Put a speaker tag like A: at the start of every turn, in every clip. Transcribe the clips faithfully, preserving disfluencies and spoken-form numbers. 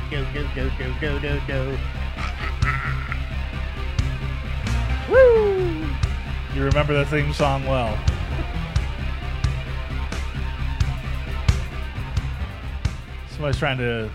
A: Do, do, do, do, do, do, do. Woo!
B: You remember the theme song well. Somebody's trying to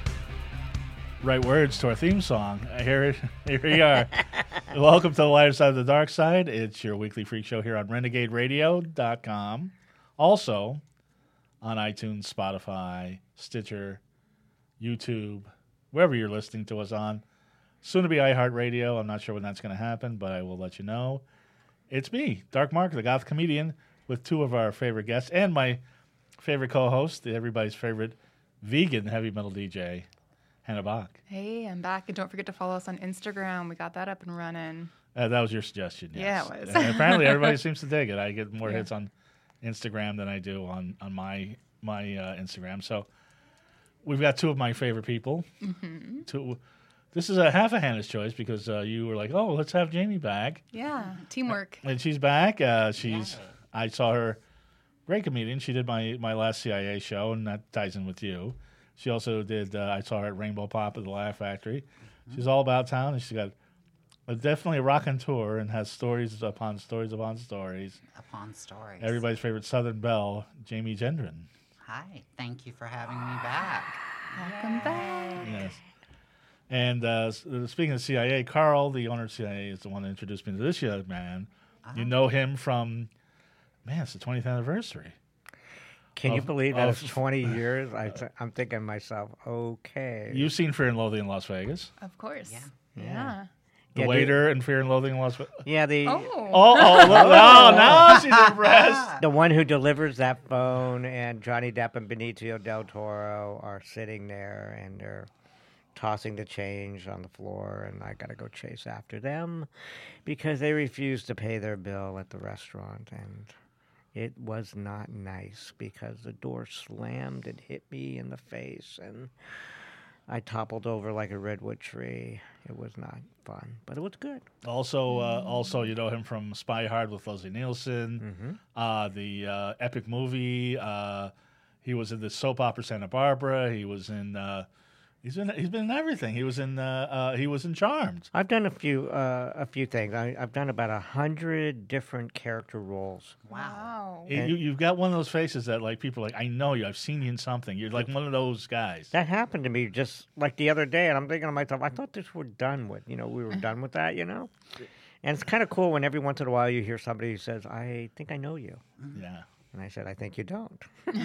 B: write words to our theme song. Here, here we are. Welcome to the lighter side of the dark side. It's your weekly freak show here on renegade radio dot com. Also on iTunes, Spotify, Stitcher, YouTube, wherever you're listening to us on. Soon to be iHeartRadio. I'm not sure when that's going to happen, but I will let you know. It's me, Dark Mark, the goth comedian, with two of our favorite guests and my favorite co-host, everybody's favorite vegan heavy metal D J, Hannah Bach.
C: Hey, I'm back, and don't forget to follow us on Instagram. We got that up and running.
B: Uh, that was your suggestion, yes.
C: Yeah, it was.
B: And apparently everybody seems to dig it. I get more
C: Yeah.
B: hits on Instagram than I do on, on my my uh, Instagram. So we've got two of my favorite people.
C: Mm-hmm.
B: Two, this is a half a Hannah's choice because uh, you were like, oh, let's have Jamie back.
C: Yeah, teamwork.
B: And she's back. Uh, she's. I saw her. Great comedian. She did my, my last C I A show, and that ties in with you. She also did. Uh, I saw her at Rainbow Pop at the Laugh Factory. Mm-hmm. She's all about town, and she's got a, definitely a rockin' tour and has stories upon stories upon stories.
D: Upon stories.
B: Everybody's favorite Southern belle, Jamie Gendron.
D: Hi, thank you for having me back.
C: Welcome back.
B: Yes. And uh, speaking of C I A, Carl, the owner of C I A, is the one that introduced me to this young man. Uh-huh. You know him from, man, it's the twentieth anniversary.
A: Can
B: of,
A: you believe that
B: of,
A: it's twenty years? I th- I'm thinking to myself, okay.
B: You've seen Fear and Loathing in Las Vegas.
C: Of course.
D: Yeah.
C: Yeah.
A: Yeah.
B: The
A: Yeah,
B: waiter in Fear and Loathing in Las Vegas.
A: Yeah, the
C: Oh.
B: Oh, oh, look, oh, now she's impressed.
A: the one who delivers that phone, and Johnny Depp and Benicio del Toro are sitting there, and they're tossing the change on the floor, and I got to go chase after them because they refused to pay their bill at the restaurant, and it was not nice because the door slammed and hit me in the face, and I toppled over like a redwood tree. It was not fun, but it was good.
B: Also, uh, also, you know him from Spy Hard with Leslie Nielsen,
A: Mm-hmm.
B: uh, the uh, epic movie. Uh, he was in the soap opera Santa Barbara. He was in. Uh, he's been. He's been in everything. He was in. Uh, uh, he was in Charmed.
A: I've done a few uh, a few things. I, I've done about a hundred different character roles.
D: Wow.
C: Wow.
B: You, you- you've got one of those faces that like people are like, I know you. I've seen you in something. You're like one of those guys.
A: That happened to me just like the other day, and I'm thinking to myself, I thought this were done with. You know, we were done with that. You know, and it's kind of cool when every once in a while you hear somebody who says, "I think I know you,"
B: Yeah.
A: and I said, "I think you don't."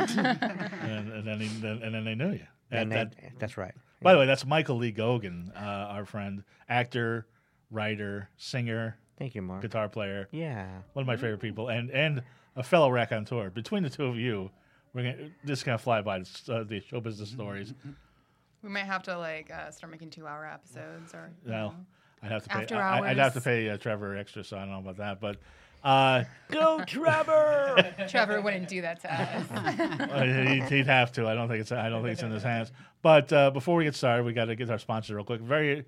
B: And, and then he, then, and then they knew you.
A: And
B: That-
A: they-
B: that-
A: that's right.
B: by the way, that's Michael Lee Gogan, uh, our friend, actor, writer, singer,
A: Thank you, Mark.
B: guitar player.
A: Yeah.
B: One of my favorite people, and and a fellow raconteur. Between the two of you, we're gonna this is gonna fly by uh, the show business stories.
C: We might have to like uh, start making two-hour episodes, or you
B: Well,
C: know.
B: I'd have to pay.
C: After
B: I, I'd have to
C: hours.
B: pay uh, Trevor extra, so I don't know about that. But uh, go Trevor!
C: Trevor wouldn't do that to us.
B: Uh, he'd, he'd have to. I don't think it's. I don't think it's in his hands. But uh, before we get started, we got to get our sponsor real quick. Very,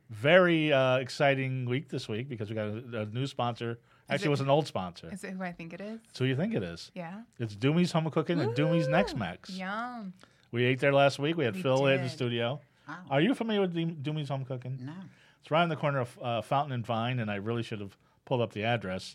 B: very uh, exciting week this week because we got a, a new sponsor. Actually, it
C: it-
B: was an old sponsor.
C: Is it who I think it is?
B: So you think it is?
C: Yeah.
B: It's Doomy's Home Cooking and Doomy's Next Mex.
C: Yum.
B: We ate there last week. We had
C: We
B: Phil in the
C: did.
B: studio.
D: Oh.
B: Are you familiar with Doom- Doomy's Home Cooking?
D: No.
B: It's right on the corner of uh, Fountain and Vine, and I really should have pulled up the address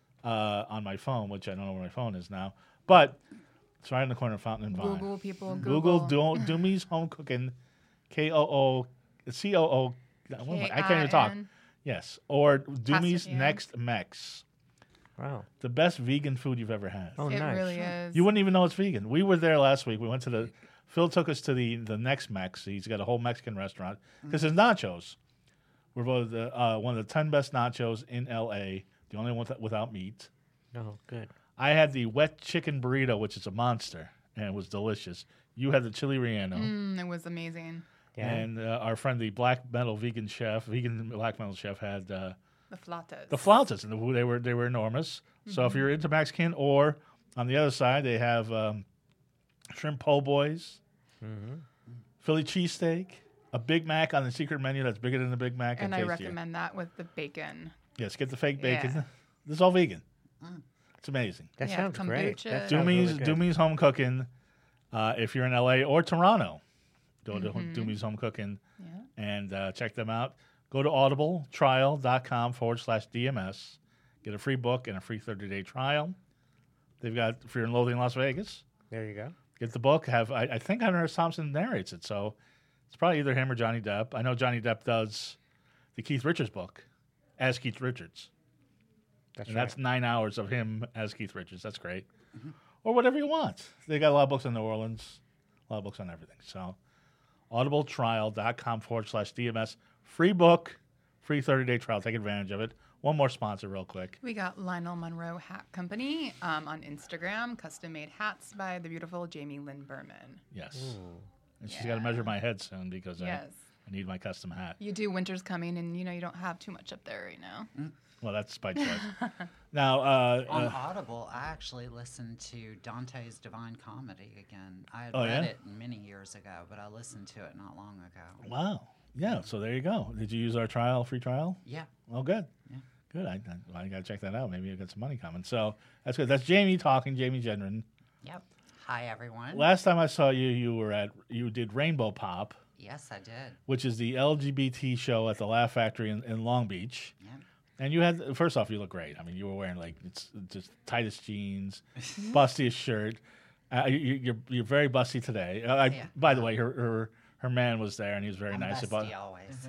B: uh, on my phone, which I don't know where my phone is now. But it's right on the corner of Fountain and Vine.
C: Google people.
B: Google
C: Google.
B: Do- Doomy's Home Cooking, K O O, C O O. what am I I can't even talk.
C: K I N.
B: Yes, or Doomy's
C: Pastor, yeah.
B: Next Mex.
A: Wow.
B: The best vegan food you've ever had.
A: Oh,
C: It
A: nice.
C: really is.
B: You wouldn't even know it's vegan. We were there last week. We went to the. Phil took us to the the Next Mex. He's got a whole Mexican restaurant because his nachos were voted the, uh, one of the ten best nachos in L A. The only one th- without meat.
A: Oh, good.
B: I had the wet chicken burrito, which is a monster, and it was delicious. You had the chili relleno,
C: Mm, it was amazing.
A: Yeah.
B: and uh, our friend, the black metal vegan chef, vegan black metal chef, had uh,
C: The flautas.
B: the flautas, and the, they were they were enormous. So if you're into Mexican, or on the other side, they have um, shrimp po' boys,
A: Mm-hmm.
B: Philly cheesesteak, a Big Mac on the secret menu that's bigger than the Big Mac.
C: And I
B: tastier.
C: recommend that with the bacon.
B: Yes, get the fake bacon.
C: Yeah.
B: This is all vegan. It's amazing.
A: That
C: Yeah,
A: sounds great.
C: kombucha.
A: That sounds
B: Doomy's
A: really good.
B: Doomy's Home Cooking. Uh, if you're in L A or Toronto, Go to
C: Mhm.
B: Doomy's Home Cooking
C: Yeah.
B: and uh, check them out. Go to audibletrial.com forward slash DMS. Get a free book and a free thirty-day trial. They've got Fear and Loathing in Las Vegas.
A: There you go.
B: Get the book. Have I, I think Hunter S. Thompson narrates it, so it's probably either him or Johnny Depp. I know Johnny Depp does the Keith Richards book as Keith Richards.
A: That's
B: and
A: right.
B: that's nine hours of him as Keith Richards. That's great. Or whatever you want. They got a lot of books on New Orleans, a lot of books on everything. So audibletrial.com forward slash DMS. Free book, free thirty-day trial. Take advantage of it. One more sponsor real quick.
C: We got Lionel Monroe Hat Company um, on Instagram, custom-made hats by the beautiful Jamie Lynn Berman.
B: Yes. And she's got to measure my head soon because I,
C: Yes.
B: I need my custom hat.
C: You do, winter's coming, and you know you don't have too much up there right now.
B: Well, that's by choice. Now, uh,
D: On
B: uh,
D: Audible, I actually listened to Dante's Divine Comedy again. I had
B: Oh,
D: read
B: yeah?
D: it many years ago, but I listened to it not long ago.
B: wow. Yeah, so there you go. Did you use our trial, free trial?
D: Yeah.
B: Oh, good.
D: Yeah.
B: Good. I, I, I got to check that out. Maybe you'll get some money coming. So that's good. That's Jamie talking, Jamie Gendron.
D: Yep. Hi, everyone.
B: Last time I saw you, you were at, you did Rainbow Pop,
D: Yes, I did.
B: which is the L G B T show at the Laugh Factory in, in Long Beach.
D: Yep.
B: And you had, first off, you look great. I mean, you were wearing like it's just tightest jeans, bustiest shirt. Uh, you, you're you're very busty today. Uh, I,
D: Yeah.
B: By the way, her, her her man was there, and he was very
D: I'm
B: nice.
D: bestie
B: About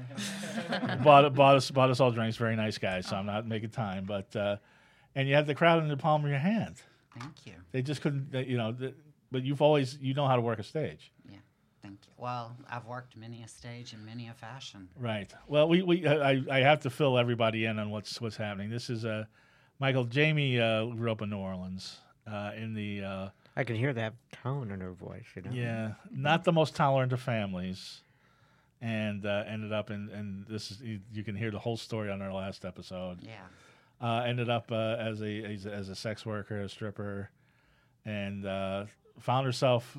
D: always.
B: bought bought us bought us all drinks. Very nice guy. So I'm not making time, but uh, and you had the crowd in the palm of your hand.
D: Thank you.
B: They just couldn't, they- you know. The, but you've always you know how to work a stage.
D: Yeah. Thank you. Well, I've worked many a stage and many a fashion.
B: Right. Well, we, we I, I have to fill everybody in on what's what's happening. This is uh, Michael. Jamie uh, grew up in New Orleans. Uh, in the uh,
A: I can hear that tone in her voice. You know.
B: yeah, not the most tolerant of families, and uh, ended up in and this is you, you can hear the whole story on our last episode.
D: Yeah.
B: Uh, ended up uh, as a as a as a sex worker, a stripper, and uh, found herself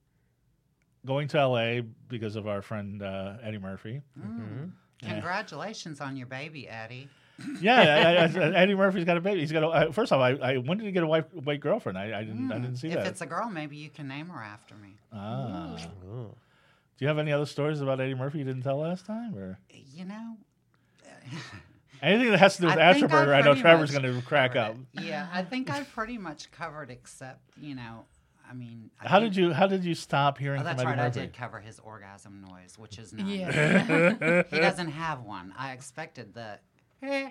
B: going to L A because of our friend uh, Eddie Murphy.
D: Mm. Congratulations on your baby, Eddie.
B: Yeah, I, I, Eddie Murphy's got a baby. He's got a. Uh, first off, I, I when did he get a white white girlfriend? I, I didn't I didn't see
D: if
B: that.
D: it's a girl, maybe you can name her after me.
B: Ah.
A: Ooh.
B: Do you have any other stories about Eddie Murphy you didn't tell last time, or
D: You know,
B: anything that has to do with
D: I think
B: Astroburger?
D: I
B: I know
D: pretty
B: Trevor's
D: much
B: going to crack
D: covered
B: up.
D: it. Yeah, I think I pretty much covered, except you know, I mean, I
B: How
D: think-
B: did you How did you stop hearing
D: Oh, that's
B: from Eddie
D: right.
B: Murphy?
D: I did cover his orgasm noise, which is not.
C: Yeah.
D: He doesn't have one. I expected the.
A: Yeah.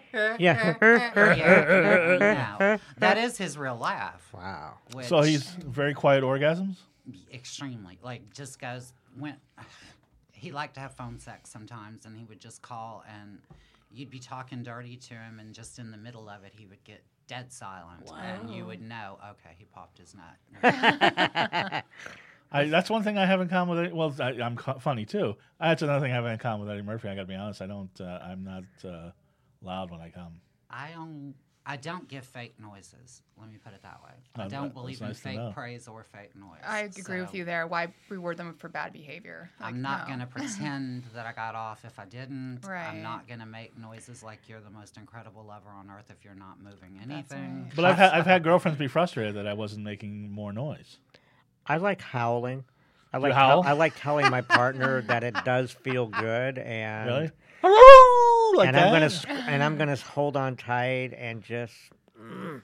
D: yeah, no. That is his real laugh.
A: Wow.
D: Which
B: So he's very quiet orgasms.
D: extremely like just goes went. He liked to have phone sex sometimes, and he would just call, and you'd be talking dirty to him, and just in the middle of it, he would get dead silent, and you would know, okay, he popped his nut.
B: I, that's one thing I have in common with Eddie. Well, I, I'm co- funny too. That's another thing I have in common with Eddie Murphy. I got to be honest. I don't. Uh, I'm not uh, loud when I come.
D: I don't. I don't give fake noises. Let me put it that way.
B: Oh,
D: I
B: that-
D: don't
B: that's
D: believe
B: nice to
D: in
B: know.
D: fake praise or fake noise.
C: I agree with
D: So
C: you there. Why reward them for bad behavior? Like,
D: I'm not
C: no.
D: going to pretend that I got off if I didn't.
C: Right.
D: I'm not going to make noises like you're the most incredible lover on earth if you're not moving anything.
C: right.
B: But I've had I've had girlfriends be frustrated that I wasn't making more noise.
A: I like howling. I
B: You
A: like
B: howl?
A: I like telling my partner that it does feel good, and
B: Really? Hello, like
A: and
B: that.
A: I'm gonna sc- and I'm gonna hold on tight and just mm,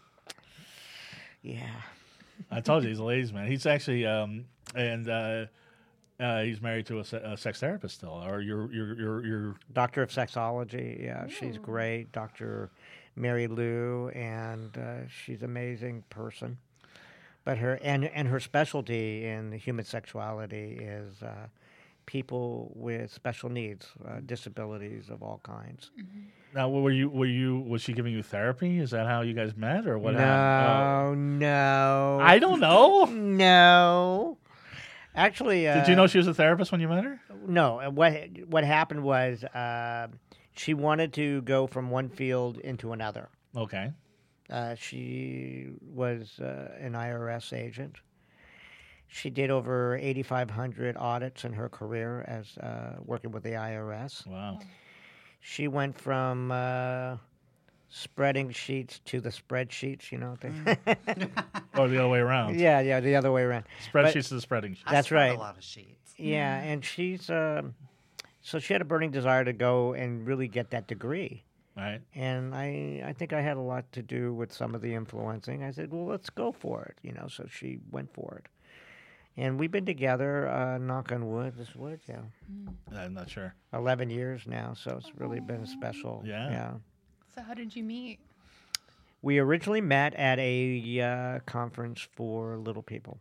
A: yeah.
B: I told you he's a ladies' man. He's actually um and uh, uh, he's married to a, se- a sex therapist still. Or you're you're you're, you're
A: Doctor of Sexology. Yeah, she's great. Doctor Mary Lou, and uh, she's an amazing person. But her and and her specialty in human sexuality is uh, people with special needs, uh, disabilities of all kinds.
B: now. Were you were you was she giving you therapy? Is that how you guys met, or what? happened?
A: No, no.
B: Oh. I don't know.
A: No. Actually, uh,
B: Did you know she was a therapist when you met her?
A: No. uh, What what happened was uh, she wanted to go from one field into another.
B: Okay.
A: Uh, she was uh, an I R S agent. She did over eighty-five hundred audits in her career as uh, working with the I R S.
B: Wow.
A: She went from uh, spreading sheets to the spreadsheets, you know. They,
B: Or the other way around.
A: yeah, yeah, the other way around. But-
B: Spreadsheets to the spreading sheet.
D: I
A: That's
D: spread
A: right.
D: A lot of sheets.
A: Yeah, and she's um, so she had a burning desire to go and really get that degree.
B: Right.
A: And I, I think I had a lot to do with some of the influencing. I said, well, let's go for it, you know. So she went for it, and we've been together. Uh, knock on wood, this wood, yeah,
B: I'm not sure.
A: eleven years now. So it's really been special.
B: Yeah.
A: yeah.
C: So how did you meet?
A: We originally met at a uh, conference for little people,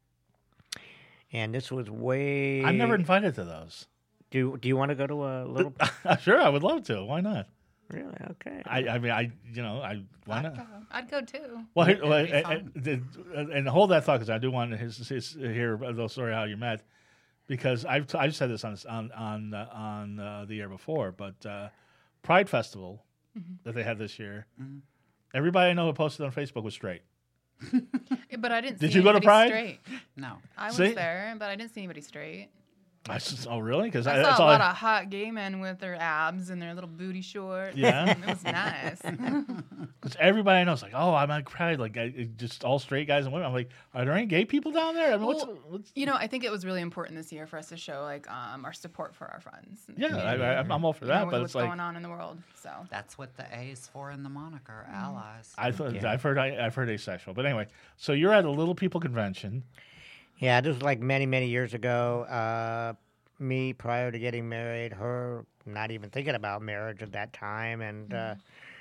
A: and this was way.
B: I'm never invited to those.
A: Do Do you want to go to a little?
B: Sure, I would love to. Why not?
A: Really? Okay.
B: I, I mean, I, you know, I why
C: I'd
B: not?
C: go. I'd go too.
B: Well,
D: It'd
B: well,
D: be
B: and,
D: fun.
B: and, and hold that thought because I do want to his, his, hear a little story how you met, because I've t- I've said this on on on uh, on uh, the air before, but uh, Pride Festival that they had this year, everybody I know who posted on Facebook was straight.
C: But I didn't.
B: Did
C: see
B: you go to
C: anybody
B: Pride?
C: Straight.
D: No.
C: I was
B: See?
C: there, but I didn't see anybody straight.
B: I just, oh really? Because
C: I
B: that's
C: saw a
B: all.
C: lot
B: I,
C: of hot gay men with their abs and their little booty shorts.
B: Yeah?
C: and it was nice.
B: Because everybody I know is like, oh, I'm at Pride, like I, it- just all straight guys and women. I'm like, are there any gay people down there? I mean, what's,
C: Well,
B: what's
C: You know, I think it was really important this year for us to show like um, our support for our friends. in the
B: yeah,
C: community,
B: I, I, I'm all for
C: you know,
B: that,
C: with
B: but
C: what's
B: it's like
C: going on in the world. So
D: That's what the A is for in the moniker,
C: Mm-hmm.
D: allies.
B: I thought
A: Yeah.
B: I've heard I, I've heard asexual, but anyway. So you're at a Little People convention.
A: Yeah, this was like many, many years ago. Uh, me, prior to getting married, her not even thinking about marriage at that time, and uh,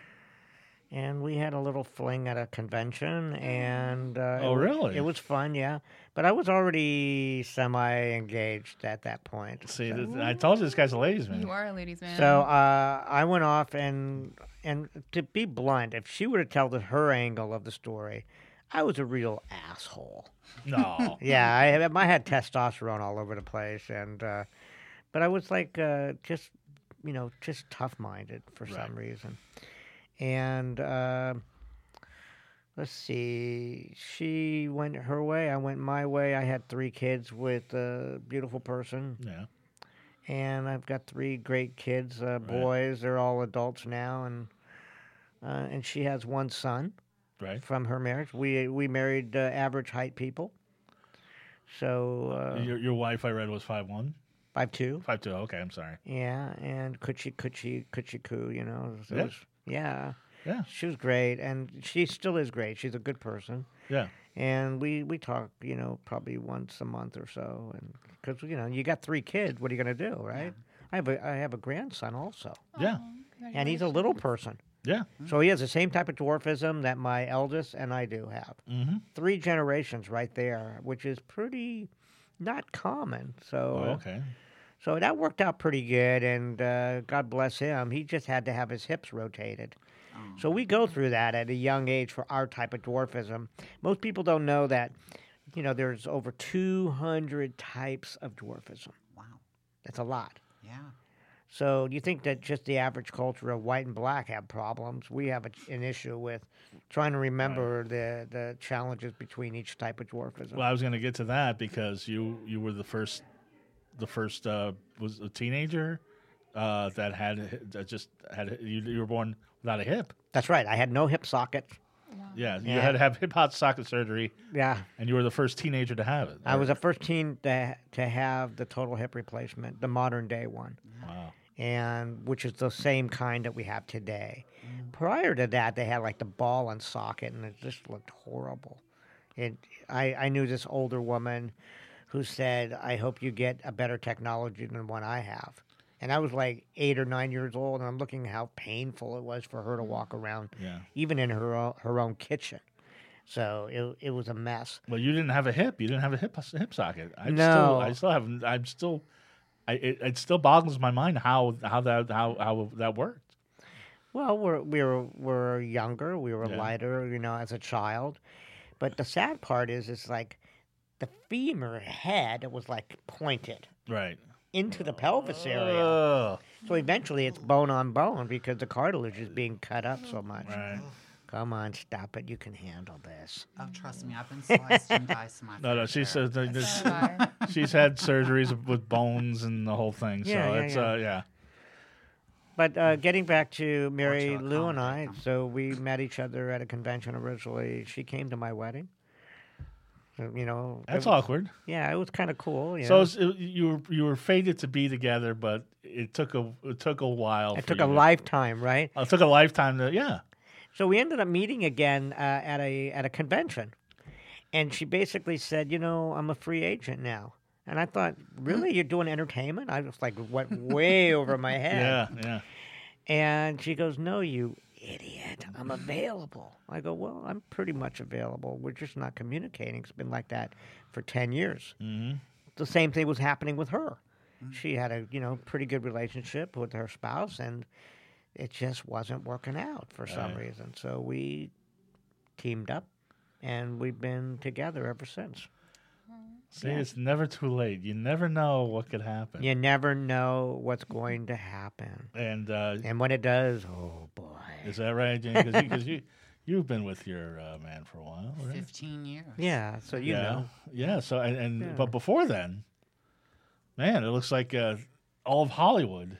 A: and we had a little fling at a convention, and uh,
B: Oh,
A: it was,
B: really?
A: It was fun, yeah. But I was already semi-engaged at that point.
B: See,
A: so,
B: th- I told you this guy's a ladies man.
C: you are a ladies' man.
A: so uh, I went off, and and to be blunt, if she were to tell the, her angle of the story, I was a real asshole.
B: No.
A: Yeah, I had, I had testosterone all over the place, and uh, but I was like uh, just you know just tough minded for
B: Right.
A: some reason, and uh, let's see, she went her way, I went my way. I had three kids with a beautiful person,
B: Yeah.
A: and I've got three great kids, uh, boys. They're all adults now, and uh, and she has one son
B: Right.
A: from her marriage. We we married uh, average height people. So uh,
B: Your your wife I read was five one,
A: five two,
B: five two. Okay, I'm sorry.
A: yeah, and coochie coochie coochie coo, you know. It
B: Yeah.
A: was, yeah,
B: Yeah.
A: she was great, and she still is great. She's a good person,
B: Yeah.
A: and we we talk, you know, probably once a month or so, and because you know you got three kids, what are you gonna do, right? I have a I have a grandson also,
B: Yeah.
A: and he's a little person.
B: Yeah.
A: So he has the same type of dwarfism that my eldest and I do have.
B: Mm-hmm.
A: Three generations right there, which is pretty not common. So,
B: Oh,
A: uh,
B: okay.
A: so that worked out pretty good, and uh, God bless him. He just had to have his hips rotated. So we go through that at a young age for our type of dwarfism. Most people don't know that, you know, there's over two hundred types of dwarfism.
D: Wow.
A: That's a lot.
D: Yeah.
A: So you think that just the average culture of white and black have problems? We have a, an issue with trying to remember the, the challenges between each type of dwarfism.
B: Well, I was going to get to that because you you were the first, the first uh, was a teenager uh, that had that just had you, you were born without a hip.
A: That's right. I had no hip socket.
B: Yeah, you
A: Yeah.
B: had to have hip hop socket surgery,
A: Yeah.
B: and you were the first teenager to have it.
A: I was the first teen to, to have the total hip replacement, the modern day one,
B: Wow.
A: and which is the same kind that we have today. Prior to that, they had like the ball and socket, and it just looked horrible. It, I, I knew this older woman who said, "I hope you get a better technology than what I have." And I was like eight or nine years old, and I'm looking how painful it was for her to walk around,
B: Yeah.
A: even in her own, her own kitchen. So it it was a mess.
B: Well, you didn't have a hip. You didn't have a hip hip socket. I
A: No.
B: still, I still have. I'm still. I it, it still boggles my mind how how that how how that worked.
A: Well, we're we were we're younger, we were
B: Yeah.
A: lighter, you know, as a child. But the sad part is, it's like the femur head was like pointed
B: Right.
A: into the pelvis area.
B: Ugh.
A: So eventually, it's bone on bone because the cartilage is being cut up so much.
B: Right.
A: Come on, stop it! You can handle this.
D: Oh, trust me, I've been sliced and diced my
B: No, no.
D: fair
B: She
D: share.
B: says that this,
C: So I-
B: she's had surgeries with bones and the whole thing. So
A: Yeah, yeah,
B: it's
A: yeah.
B: uh yeah.
A: But uh, getting back to Mary
D: to
A: Lou and I,
D: accommodate them.
A: so we met each other at a convention originally. She came to my wedding. So, you know, it
B: That's
A: was-
B: awkward.
A: Yeah, it was kind of cool. You
B: So
A: know?
B: it's, it, you were you were fated to be together, but it took a it took a while.
A: it
B: for
A: took
B: you
A: a
B: to-
A: lifetime, right?
B: It took a lifetime to yeah.
A: So we ended up meeting again uh, at a at a convention, and she basically said, "You know, I'm a free agent now." And I thought, "Really, you're doing entertainment?" I was like, went way over my head.
B: Yeah, yeah.
A: And she goes, "No, you idiot. I'm available." I go, "Well, I'm pretty much available. We're just not communicating. It's been like that for ten years."
B: Mm-hmm.
A: The same thing was happening with her. She had a, you know, pretty good relationship with her spouse, and it just wasn't working out for some
B: Right.
A: reason. So we teamed up, and we've been together ever since.
B: See, it's never too late. You never know what could happen.
A: You never know what's going to happen.
B: And uh,
A: And when it does, oh, boy.
B: is that right, Jane? Because you, 'cause you you've been with your uh, man for a while, right?
D: Fifteen years.
A: Yeah, so you
B: yeah,
A: know.
B: yeah. So and, and
A: Yeah.
B: but before then, man, it looks like uh, all of Hollywood.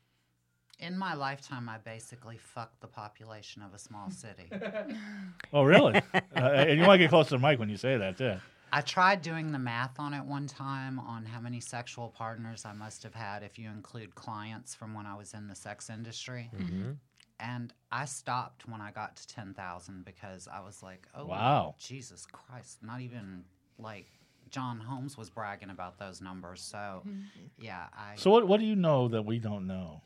D: In my lifetime, I basically fucked the population of a small city.
B: Oh, really? uh, and you want to get close to the mic when you say that, too.
D: I tried doing the math on it one time on how many sexual partners I must have had if you include clients from when I was in the sex industry.
A: Mm-hmm.
D: And I stopped when I got to ten thousand because I was like, oh,
B: Wow.
D: Jesus Christ. Not even like John Holmes was bragging about those numbers. So, yeah, I.
B: So what what do you know that we don't know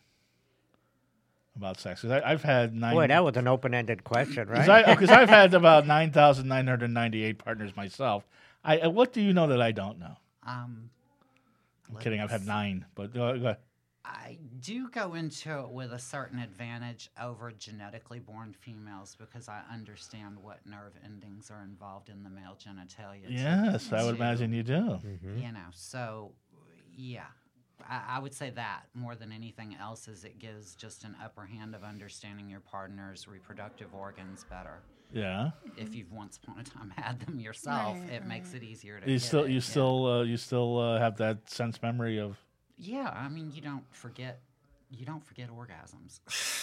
B: about sex? Because I've had nine.
A: Boy, that was an open-ended question, right?
B: Because I've had about nine thousand nine hundred ninety-eight partners myself. I uh, what do you know that I don't know?
D: um,
B: I'm kidding. I've had
D: let's-
B: nine, but uh, go ahead.
D: I do go into it with a certain advantage over genetically born females because I understand what nerve endings are involved in the male genitalia. to-
B: Yes, I would
D: to,
B: imagine you do.
A: Mm-hmm.
D: You know, so yeah, I, I would say that more than anything else is it gives just an upper hand of understanding your partner's reproductive organs better.
B: Yeah.
D: If you've once upon a time had them yourself,
C: Right,
D: it makes
C: right.
D: it easier to.
B: You
D: get
B: still
D: it,
B: you
D: yeah.
B: still uh, you still uh, have that sense memory of.
D: Yeah, I mean, you don't forget. You don't forget orgasms.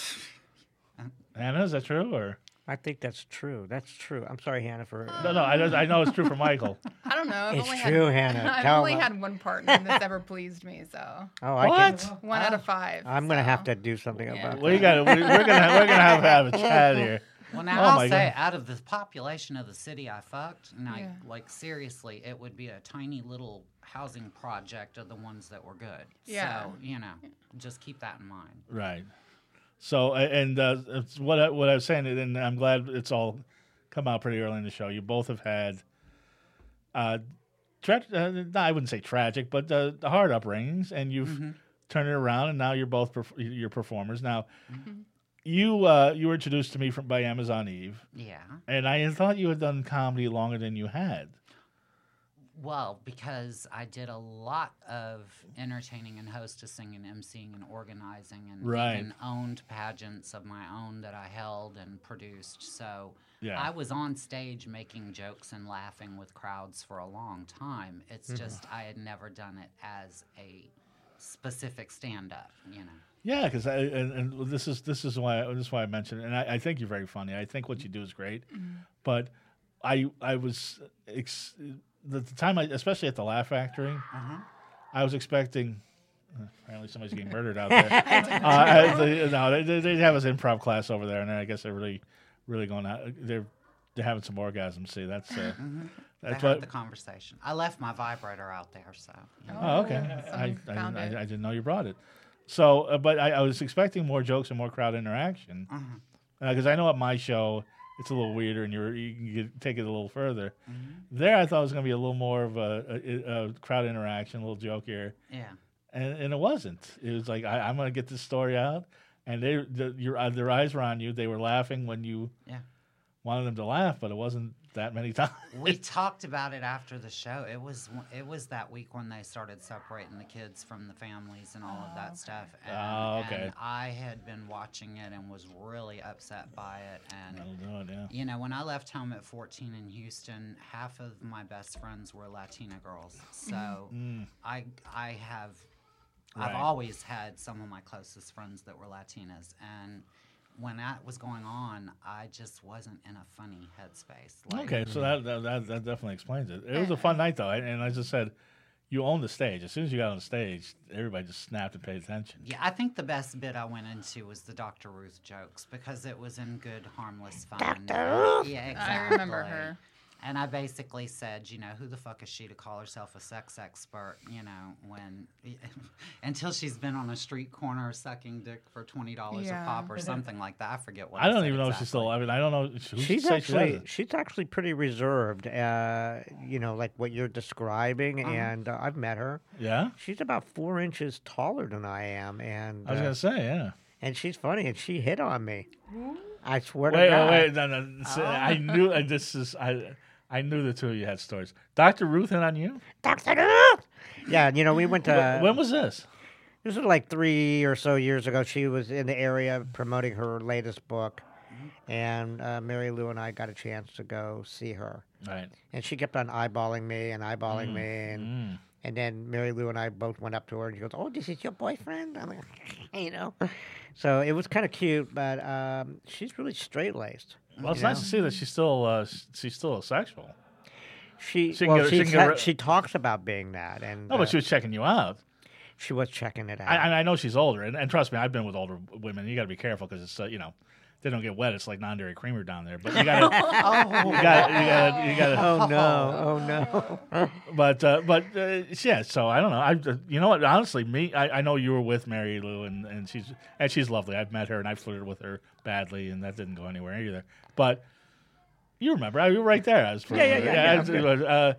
B: Hannah, is that true or
A: I think that's true. That's true. I'm sorry, Hannah, for...
B: no? No, I, I know it's true for Michael.
C: I don't know. I've
A: It's
C: only
A: true,
C: had,
A: Hannah.
C: I've
A: Tell
C: only
A: them.
C: had one partner that's ever pleased me, so
A: Oh, I
B: What?
A: can...
C: one out of five.
A: I'm going to
C: so.
A: have to do something
C: Yeah.
A: about
B: We
A: that.
B: got we, we're gonna we're gonna have to have a chat here.
D: Well, now
B: Oh
D: I'll
B: my
D: say,
B: God.
D: out of the population of the city I fucked, and I
C: Yeah.
D: like seriously, it would be a tiny little housing project of the ones that were good.
C: Yeah.
D: So you know, just keep that in mind.
B: Right. So a- and uh, it's what I, what I was saying, and I'm glad it's all come out pretty early in the show. You both have had, uh, tra- uh no, I wouldn't say tragic, but uh, hard upbringings, and you've
D: Mm-hmm.
B: turned it around, and now you're both perf- you're performers. Now,
D: Mm-hmm.
B: you uh, you were introduced to me from by Amazon Eve,
D: Yeah.
B: and I thought you had done comedy longer than you had.
D: Well, because I did a lot of entertaining and hostessing and emceeing and organizing and
B: Right.
D: even owned pageants of my own that I held and produced. So
B: Yeah.
D: I was on stage making jokes and laughing with crowds for a long time. It's just I had never done it as a specific stand-up, you know.
B: Yeah, because I and, and this is this is why this is why I mentioned it, and I, I think you're very funny. I think what you do is great, but I I was ex- the, the time I especially at the Laugh Factory,
D: Uh-huh.
B: I was expecting. uh, Apparently, somebody's getting murdered out there. uh, I- they, no, they, they they have this improv class over there, and I guess they're really really going out. They're they're having some orgasms. See, that's uh,
D: I
B: that's
D: heard
B: what.
D: the conversation. I left my vibrator out there, so you know.
B: Oh, okay. I,
C: Someone
B: I,
C: found
B: I,
C: it.
B: I didn't know you brought it. So, uh, but I, I was expecting more jokes and more crowd interaction because I know at my show it's a little weirder and you're, you can get, take it a little further. There, I thought it was going to be a little more of a, a, a crowd interaction, a little jokier,
D: yeah.
B: and, and it wasn't. It was like I, I'm going to get this story out, and they the, your uh, their eyes were on you. They were laughing when you
D: Yeah.
B: wanted them to laugh, but it wasn't that many times.
D: We talked about it after the show. It was it was that week when they started separating the kids from the families and all of that stuff. And,
B: Oh, okay.
D: and I had been watching it and was really upset by it. And
B: That'll do it, yeah.
D: you know, when I left home at fourteen in Houston, half of my best friends were Latina girls. So
B: Mm.
D: I I have I've
B: Right.
D: always had some of my closest friends that were Latinas, and when that was going on, I just wasn't in a funny headspace. Like,
B: Okay, so that, that that that definitely explains it. It was a fun night though, and as I said, you owned the stage. As soon as you got on the stage, everybody just snapped and paid attention.
D: Yeah, I think the best bit I went into was the Doctor Ruth jokes because it was in good, harmless fun.
A: Doctor Ruth?
D: Yeah,
C: I
D: exactly.
C: remember her.
D: And I basically said, you know, who the fuck is she to call herself a sex expert, you know, when until she's been on a street corner sucking dick for twenty dollars
C: Yeah.
D: a pop or something like that. I forget what
B: I don't
D: said
B: even know if
D: exactly.
B: she's still. I mean, I don't know. Who
A: She's
B: she's say she
A: actually
B: doesn't.
A: she's actually pretty reserved. Uh, you know, like what you're describing,
D: Uh-huh.
A: and uh, I've met her.
B: Yeah,
A: She's about four inches taller than I am, and
B: I was
A: uh,
B: gonna say, yeah.
A: and she's funny, and she hit on me. I swear
B: Wait,
A: to God.
B: wait, wait. No, no. so I knew uh, this is. I I knew the two of you had stories. Doctor Ruth hit on you.
A: Doctor Ruth! Yeah, you know, we went to.
B: Wh- when was this?
A: This was like three or so years ago. She was in the area promoting her latest book, and uh, Mary Lou and I got a chance to go see her.
B: Right.
A: And she kept on eyeballing me and eyeballing me, and
B: Mm.
A: and then Mary Lou and I both went up to her, and she goes, "Oh, this is your boyfriend?" I'm like, you know. So it was kind of cute, but um, she's really straight laced.
B: Well, it's
A: You
B: nice
A: know?
B: to see that she's still uh, s- she's still sexual.
A: She,
B: She can
A: well,
B: get- she
A: she,
B: can get
A: ta-
B: ri-
A: she talks about being that, and
B: No,
A: uh,
B: but she was checking you out.
A: she was checking it out.
B: I, I I know she's older, and, and trust me, I've been with older women. You got to be careful because it's uh, you know they don't get wet. It's like non-dairy creamer down there. But you got to
D: Oh,
B: you got you got you got to.
A: oh no! Oh no!
B: But uh, but uh, yeah. So I don't know. I uh, you know what? Honestly, me I, I know you were with Mary Lou, and, and she's and she's lovely. I've met her and I flirted with her badly, and that didn't go anywhere either. But you remember, I, you were right there. I was
A: Yeah, yeah, yeah, yeah,
B: I- uh,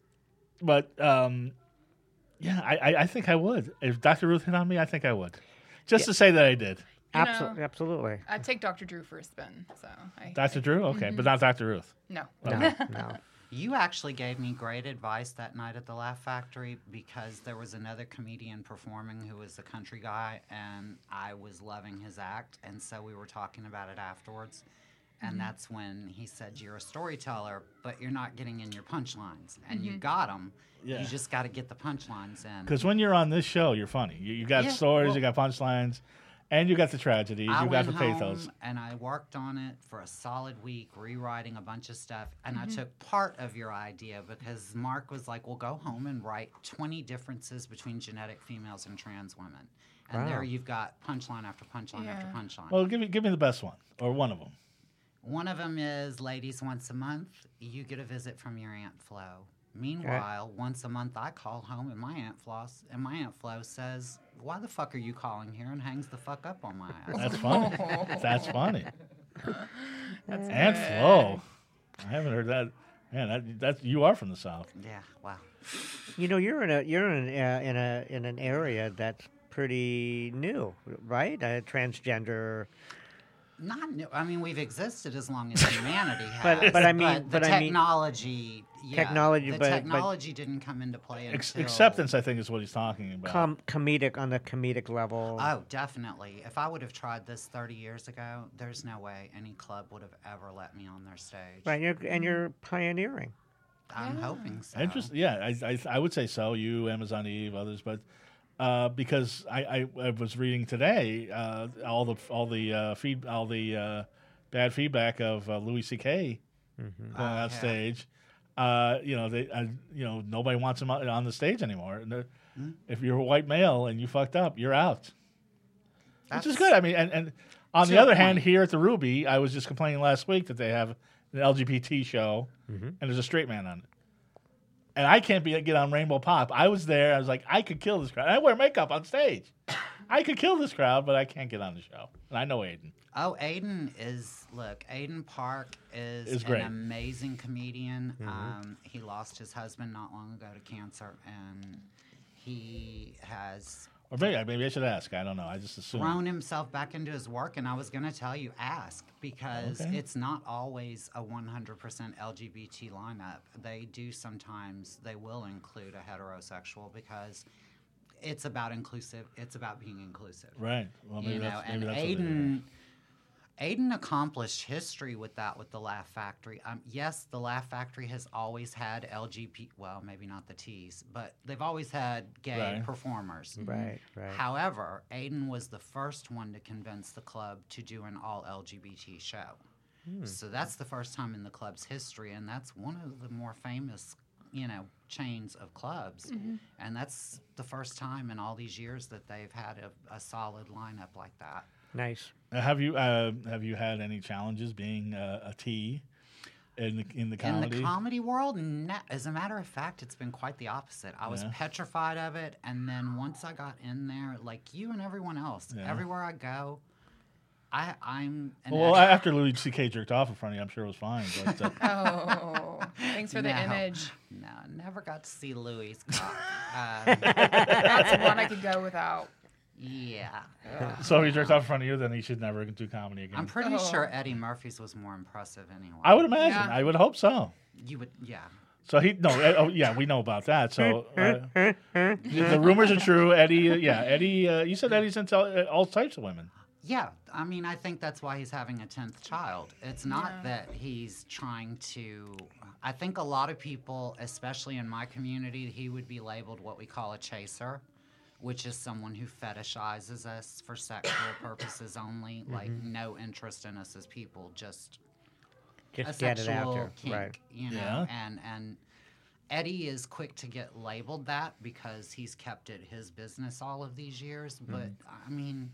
B: but um, yeah, I, I I think I would. If Doctor Ruth hit on me, I think I would. Just to say that I did.
C: You know,
A: Absolutely, absolutely.
C: I'd take Doctor Drew for a spin. So I,
B: Doctor Drew, okay, but not Doctor Ruth.
C: no.
A: No, no.
D: You actually gave me great advice that night at the Laugh Factory because there was another comedian performing who was a country guy, and I was loving his act, and so we were talking about it afterwards. And that's when he said, "You're a storyteller, but you're not getting in your punchlines, and you got them.
B: Yeah.
D: You just got to get the punchlines in."
B: Because when you're on this show, you're funny. You, you got
D: Yeah,
B: stories,
D: well-
B: you got punchlines, and you got the tragedies,
D: I
B: you got
D: went
B: the pathos.
D: home and I worked on it for a solid week, rewriting a bunch of stuff. And I took part of your idea because Mark was like, "Well, go home and write twenty differences between genetic females and trans women." And
A: Wow.
D: there you've got punchline after punchline after
C: Yeah.
D: punchline.
B: Well, give me give me the best one or one of them.
D: One of them is, ladies, once a month, you get a visit from your Aunt Flo. Meanwhile, once a month, I call home and my Aunt Floss and my Aunt Flo says, "Why the fuck are you calling here?" and hangs the fuck up on my ass.
B: That's funny. That's funny.
C: That's
B: And
C: good.
B: Flo. I haven't heard that. Man, that that you are from the South.
D: Yeah, wow.
A: You know, you're in a you're in uh, in a in an area that's pretty new, right? Uh, transgender.
D: Not new. I mean, we've existed as long as humanity has.
A: But- but I mean-
D: the
A: but I mean-
D: technology. yeah,
A: Technology,
D: The
A: but- but-
D: technology didn't come into play
B: Ex-
D: until
B: acceptance, I think, is what he's talking about.
A: Com- comedic on the comedic level.
D: Oh, definitely. If I would have tried this thirty years ago, there's no way any club would have ever let me on their stage.
A: right, you're, and you're pioneering.
D: I'm hoping so.
B: Interesting. Yeah, I, I I would say so. You, Amazon Eve, others, but uh, because I, I, I was reading today uh, all the all the uh, feed all the uh, bad feedback of uh, Louis C K going
D: Oh,
B: on
D: yeah.
B: stage. Uh, you know, they uh, you know nobody wants him on on the stage anymore. And they're-
D: Hmm?
B: If you're a white male and you fucked up, you're out. Which is
D: That's-
B: good. I mean, and, and on
D: To
B: the
D: a
B: other hand,
D: point.
B: here at the Ruby, I was just complaining last week that they have an L G B T show
A: Mm-hmm.
B: and there's a straight man on it. And I can't be get on Rainbow Pop. I was there. I was like, I could kill this crowd. I wear makeup on stage. I could kill this crowd, but I can't get on the show. And I know Aiden.
D: Oh, Aiden is look. Aiden Park is,
B: Is
D: an
B: great.
D: amazing comedian. Um, he lost his husband not long ago to cancer, and he has
B: Or maybe maybe I should ask. I don't know. I just assume.
D: thrown himself back into his work. And I was going to tell you, ask because
B: Okay.
D: it's not always a one hundred percent L G B T lineup. They do sometimes. They will include a heterosexual because it's about inclusive. It's about being inclusive.
B: Right. Well, maybe
D: you know,
B: that's,
D: and
B: maybe that's what it is.
D: Aiden, Aiden accomplished history with that with the Laugh Factory. Um, yes, the Laugh Factory has always had L G B T, well, maybe not the T's, but they've always had gay
B: Right.
D: performers.
A: Right, right.
D: However, Aiden was the first one to convince the club to do an all L G B T show. So that's the first time in the club's history, and that's one of the more famous, you know, chains of clubs. And that's the first time in all these years that they've had a, a solid lineup like that.
A: Nice.
B: Uh, have you uh, have you had any challenges being uh, a T in the in the comedy?
D: In the comedy world, no, as a matter of fact, it's been quite the opposite. I was
B: Yeah.
D: petrified of it, and then once I got in there, like you and everyone else,
B: Yeah.
D: everywhere I go, I, I'm an
B: Well,
D: ex-
B: after Louis C K jerked off in front of you, I'm sure it was fine. But, uh,
C: Oh, thanks for the
D: No.
C: image.
D: No, never got to see Louis' cock. uh,
C: That's one I could go without.
D: yeah.
B: so if he jerked off in front of you, then he should never do comedy again.
D: I'm pretty
C: Oh.
D: sure Eddie Murphy's was more impressive anyway.
B: I would imagine.
C: Yeah.
B: I would hope so.
D: You would, yeah.
B: So he no. uh, Oh yeah, we know about that. So uh, the, the rumors are true. Eddie, uh, yeah, Eddie. Uh, you said Eddie's into all, all types of women.
D: Yeah, I mean, I think that's why he's having a tenth child. It's not
C: Yeah.
D: that he's trying to. I think a lot of people, especially in my community, he would be labeled what we call a chaser, which is someone who fetishizes us for sexual purposes only, like no interest in us as people, just a
A: Just get it
D: sexual
A: out there.
D: kink,
A: Right.
D: you know.
B: Yeah.
D: And and Eddie is quick to get labeled that because he's kept it his business all of these years. But I mean,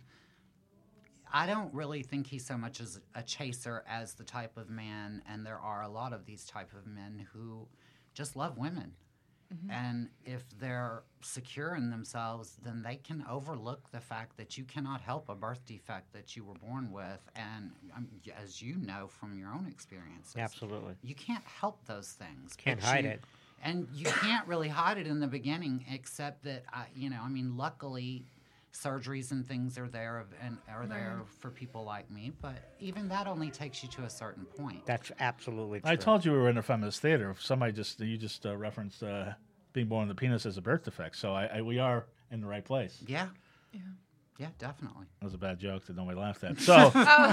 D: I don't really think he's so much as a chaser as the type of man, and there are a lot of these type of men who just love women. And if they're secure in themselves, then they can overlook the fact that you cannot help a birth defect that you were born with. And um, as you know from your own experiences,
A: Absolutely.
D: you can't help those things.
A: Can't
D: but
A: hide
D: you-
A: it.
D: And you can't really hide it in the beginning, except that, I, you know, I mean, luckily, surgeries and things are there of- and are there for people like me. But even that only takes you to a certain point.
A: That's absolutely true.
B: I told you we were in a feminist theater. If somebody just you just uh, referenced uh, being born with a penis as a birth defect, so I, I we are in the right place.
D: Yeah.
C: Yeah.
D: Yeah, definitely.
B: That was a bad joke that nobody laughed at. So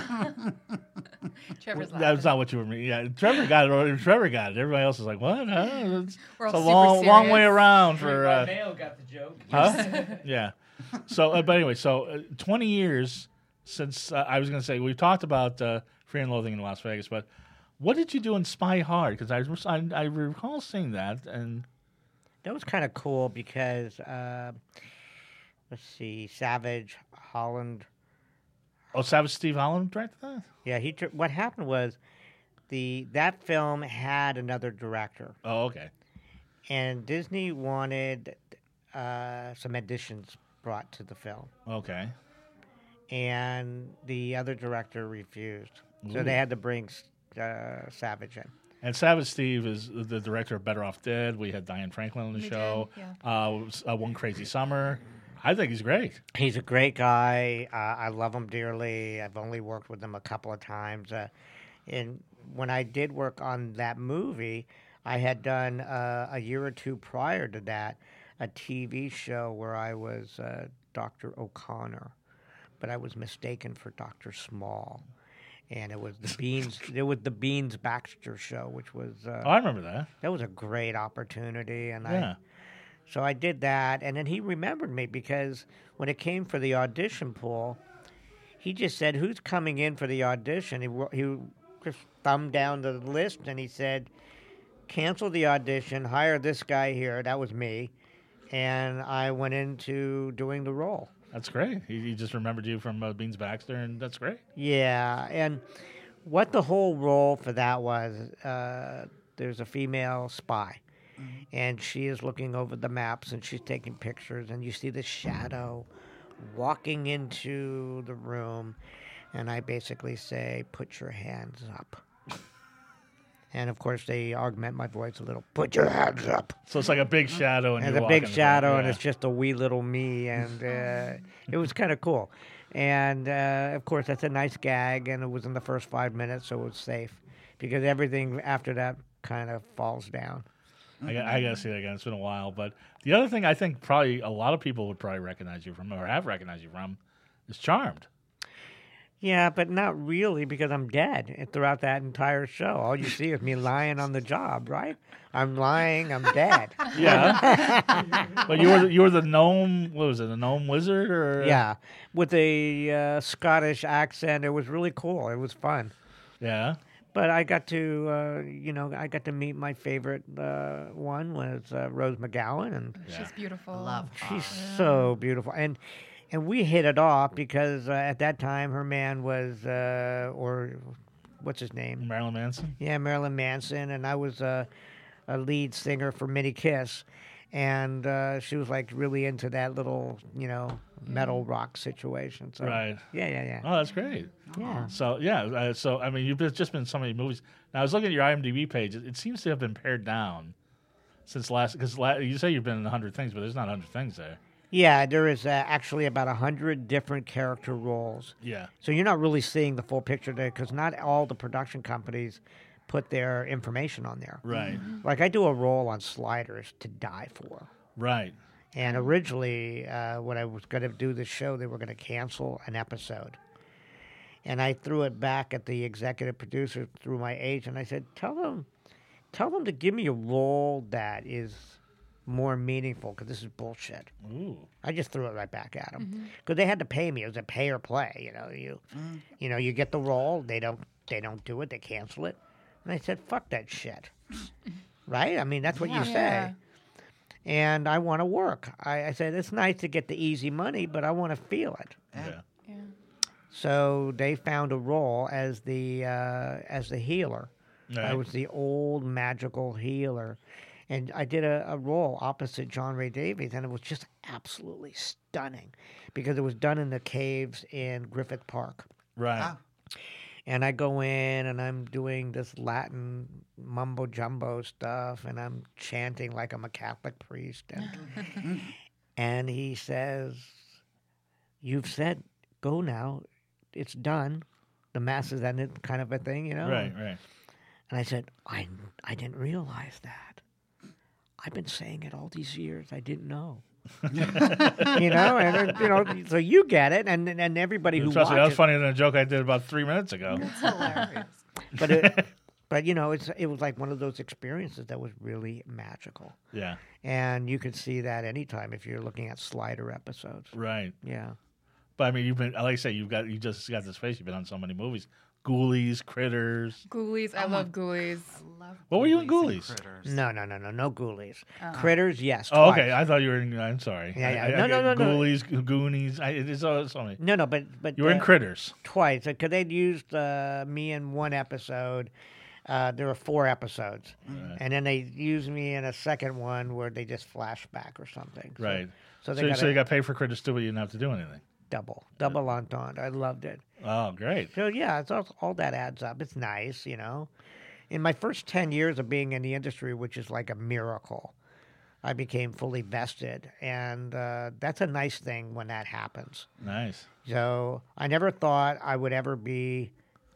C: Trevor's
B: that was
C: laughing.
B: not what you were. Yeah, Trevor got it. Trevor got it. Everybody else is like, what? Huh? It's,
C: We're
B: it's
C: all
B: a
C: super
B: long, long way
C: serious.
B: around for. Uh,
E: Mayo got the joke.
B: Huh? Yeah. So, uh, but anyway, so uh, twenty years since uh, I was going to say we've talked about uh, Fear and Loathing in Las Vegas, but what did you do in Spy Hard? Because I, was- I I recall seeing that, and
A: That was kind of cool because, uh, let's see, Savage, Holland.
B: oh, Savage Steve Holland directed that.
A: Yeah, he. dir- What happened was, the that film had another director,
B: Oh, okay.
A: and Disney wanted uh, some additions brought to the film,
B: Okay.
A: and the other director refused. So
B: Ooh.
A: they had to bring uh, Savage in.
B: And Savage Steve is the director of Better Off Dead. We had Diane Franklin on the
C: We
B: show.
C: did,
B: uh, was, uh, One Crazy Summer. I think he's great.
A: He's a great guy. Uh, I love him dearly. I've only worked with him a couple of times. Uh, and when I did work on that movie, I had done uh, a year or two prior to that a T V show where I was uh, Doctor O'Connor, but I was mistaken for Doctor Small. And it was the Beans. It was the Beans Baxter show, which was uh,
B: Oh, I remember that.
A: that was a great opportunity. And I
B: Yeah.
A: so I did that, and then he remembered me because when it came for the audition pool, he just said, "Who's coming in for the audition?" He wro- he just thumbed down the list and he said, "Cancel the audition, hire this guy here." That was me, and I went into doing the role.
B: That's great. He, he just remembered you from uh, Beans Baxter, and that's great.
A: Yeah, and what the whole role for that was, uh, there's a female spy, and she is looking over the maps and she's taking pictures, and you see the shadow walking into the room, and I basically say, "Put your hands up." And of course, they augment my voice a little. "Put your hands up."
B: So it's like a big shadow, and,
A: And
B: you
A: the
B: walk
A: big
B: in the
A: shadow,
B: front.
A: and
B: Yeah.
A: it's just a wee little me, and uh, it was kind of cool. And uh, of course, that's a nice gag, and it was in the first five minutes, so it was safe because everything after that kind of falls down.
B: I, got- I gotta see that again. It's been a while, but the other thing I think probably a lot of people would probably recognize you from, or have recognized you from, is Charmed.
A: Yeah, but not really because I'm dead and throughout that entire show. All you see is me lying on the job, right? I'm lying, I'm dead.
B: Yeah. But you were you were the gnome. What was it? The gnome wizard, or
A: Yeah, with a uh, Scottish accent. It was really cool. It was fun.
B: yeah.
A: But I got to, uh, you know, I got to meet my favorite uh, one was uh, Rose McGowan, and
C: She's beautiful.
D: I love her.
A: she's so beautiful. And and we hit it off because uh, at that time her man was, uh, or what's his name?
B: Marilyn Manson.
A: Yeah, Marilyn Manson, and I was uh, a lead singer for Minnie Kiss, and uh, she was like really into that little, you know, metal rock situation. So
B: Right.
A: yeah, yeah, yeah,
B: Oh, that's great.
A: yeah.
B: So yeah, uh, so I mean, you've been- just been in so many movies. Now I was looking at your IMDb page. It, it seems to have been pared down since last. Because la- you say you've been in a hundred things, but there's not a hundred things there.
A: Yeah, there is uh, actually about a hundred different character roles.
B: Yeah.
A: So you're not really seeing the full picture there because not all the production companies put their information on there.
B: Right.
A: Like I do a role on Sliders to die for.
B: Right.
A: And originally, uh, when I was going to do this show, they were going to cancel an episode. And I threw it back at the executive producer through my agent. I said, tell them, tell them to give me a role that is more meaningful because this is bullshit.
B: Ooh.
A: I just threw it right back at them because they had to pay me. It was a pay or play. You know, you, you know, you get the role. They don't, they don't do it. They cancel it. And I said, fuck that shit. Right? I mean, that's what you say.
C: Yeah.
A: And I want to work. I, I said, it's nice to get the easy money, but I want to feel it.
B: Yeah.
C: Yeah.
A: So they found a role as the uh, as the healer. I
B: Right.
A: was the old magical healer. And I did a, a role opposite John Ray Davies, and it was just absolutely stunning because it was done in the caves in Griffith Park.
B: Right.
D: Ah.
A: And I go in and I'm doing this Latin mumbo jumbo stuff and I'm chanting like I'm a Catholic priest. And, and he says, you've said, go now. It's done. The mass is ended, kind of a thing, you know?
B: Right. Right.
A: And I said, I, I didn't realize that. I've been saying it all these years. I didn't know. You know, and uh, you know, so you get it, and and everybody who
B: Trust me, that was
A: watches.
B: funnier than a joke I did about three minutes ago.
D: It's hilarious.
A: But it, but you know, it's it was like one of those experiences that was really magical,
B: Yeah.
A: and you could see that anytime if you're looking at Slider episodes.
B: Right.
A: Yeah.
B: But I mean, you've been like I say, you've got you just got this face. You've been on so many movies. Ghoulies, Critters.
C: Ghoulies. I
D: Oh my-
C: love Ghoulies.
D: I love
B: What were you in
D: Ghoulies and
B: Ghoulies?
D: Critters.
A: No, no, no, no, no Ghoulies.
C: Oh.
A: Critters, yes.
B: Oh,
A: twice.
B: okay. I thought you were in. I'm sorry.
A: Yeah, yeah.
B: I, I,
A: No,
B: I
A: no,
B: get
A: no, no.
B: Ghoulies, Goonies. I, it's all so many.
A: No, no, but but
B: You were in
A: uh,
B: Critters.
A: twice because they'd used uh, me in one episode. Uh, there were four episodes,
B: Right.
A: and then they used me in a second one where they just flashback or something. So,
B: Right.
A: So they
B: So,
A: got
B: so you got paid for Critters too, but you didn't have to do anything.
A: double, double entendre. I loved it.
B: Oh, great.
A: So yeah, it's all, all that adds up. It's nice, you know. In my first ten years of being in the industry, which is like a miracle, I became fully vested, and uh, that's a nice thing when that happens.
B: Nice.
A: So I never thought I would ever be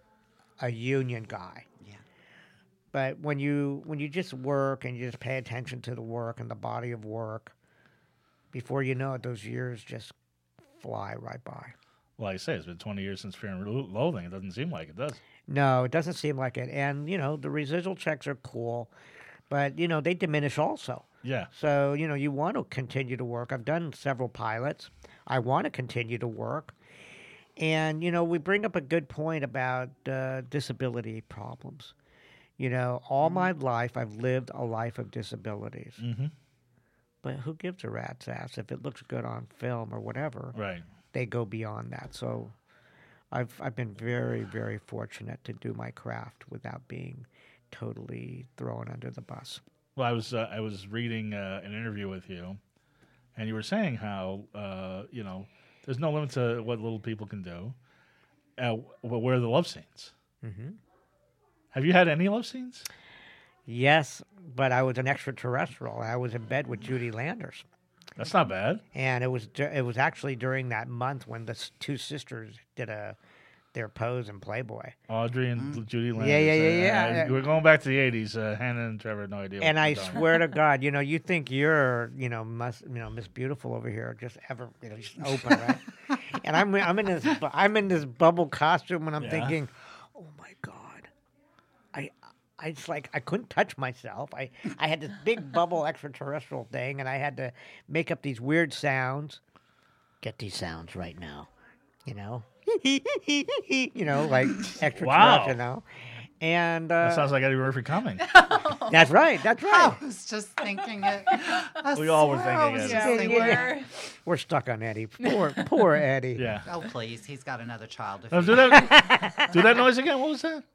A: a union guy.
D: Yeah.
A: But when you when you just work and you just pay attention to the work and the body of work, before you know it, those years just fly right by.
B: Well, like I say, it's been twenty years since Fear and Lo- Loathing. It doesn't seem like it does.
A: No, it doesn't seem like it. And, you know, the residual checks are cool, but, you know, they diminish also.
B: Yeah.
A: So, you know, you want to continue to work. I've done several pilots. I want to continue to work. And, you know, we bring up a good point about uh, disability problems. You know, all my life I've lived a life of disabilities.
B: Mm-hmm.
A: But who gives a rat's ass if it looks good on film or whatever?
B: Right.
A: They go beyond that. So I've I've been very, very fortunate to do my craft without being totally thrown under the bus.
B: Well, I was uh, I was reading uh, an interview with you, and you were saying how uh, you know there's no limit to what little people can do. Uh, wh- where are the love scenes?
A: Mm-hmm.
B: Have you had any love scenes?
A: Yes, but I was an extraterrestrial. I was in bed with Judy Landers.
B: That's not bad.
A: And it was dur- it was actually during that month when the s- two sisters did a their pose in Playboy.
B: Audrey and Judy Landers.
A: Yeah, yeah, yeah,
B: Uh,
A: yeah.
B: We're going back to the eighties. Uh, Hannah and Trevor had no idea.
A: And
B: what
A: I
B: we're talking
A: swear to God, you know, you think you're, you know, Miss, you know, Miss Beautiful over here, just ever, you know, just open, right? and I'm I'm in this bu- I'm in this bubble costume, and I'm
B: Yeah.
A: thinking, oh my god, I I just like I couldn't touch myself. I I had this big bubble extraterrestrial thing, and I had to make up these weird sounds. Get these sounds right now, you know, you know, like extraterrestrial,
B: Wow.
A: you know, and uh,
B: That sounds like Eddie Murphy coming.
A: that's right, that's right.
D: I was just thinking it. I
B: We all were
D: swear I
B: thinking
D: was
B: it.
D: just
C: Yeah, we
D: thinking it.
C: were.
A: We're stuck on Eddie. Poor poor Eddie.
B: Yeah.
D: Oh please, he's got another child. To
B: Now,
D: feed.
B: do that. Do that noise again. What was that?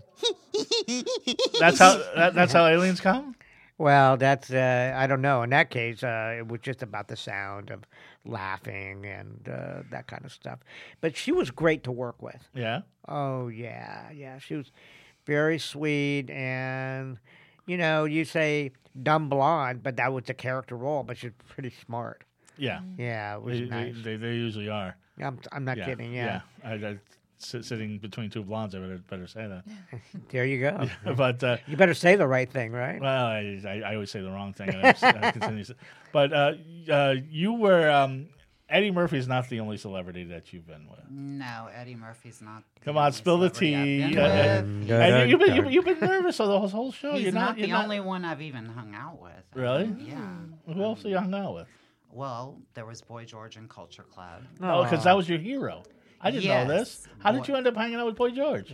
B: That's how. That, that's how aliens come.
A: Well, that's uh, I don't know. In that case, uh, it was just about the sound of laughing and uh, that kind of stuff. But she was great to work with.
B: Yeah.
A: Oh yeah, yeah. She was very sweet, and you know, you say dumb blonde, but that was the character role. But she's pretty smart.
B: Yeah.
A: Yeah, it was
B: They,
A: nice.
B: they, they, they usually are.
A: I'm I'm not
B: yeah.
A: kidding. Yeah.
B: I, I, sit, sitting between two blondes, I better, better say that.
A: There you go.
B: But uh,
A: You better say the right thing, right?
B: well, I, I, I always say the wrong thing. And I, I continue to- but uh, uh, you were um, Eddie Murphy's not the only celebrity that you've been with.
D: No, Eddie Murphy's not. the
B: Come on,
D: only
B: spill the
D: celebrity I've
B: tea.
D: been
B: Uh,
D: with.
B: And you've been, you've, you've been nervous of the whole, whole show.
D: He's
B: you're
D: not,
B: not, you're
D: the
B: not
D: only one I've even hung out with.
B: Really?
D: Yeah.
B: Who else are you hung out with?
D: Well, there was Boy George and Culture Club.
B: Oh, because that was your hero. I didn't know this.
D: Yes.
B: How did
D: Boy-
B: you end up hanging out with Boy George?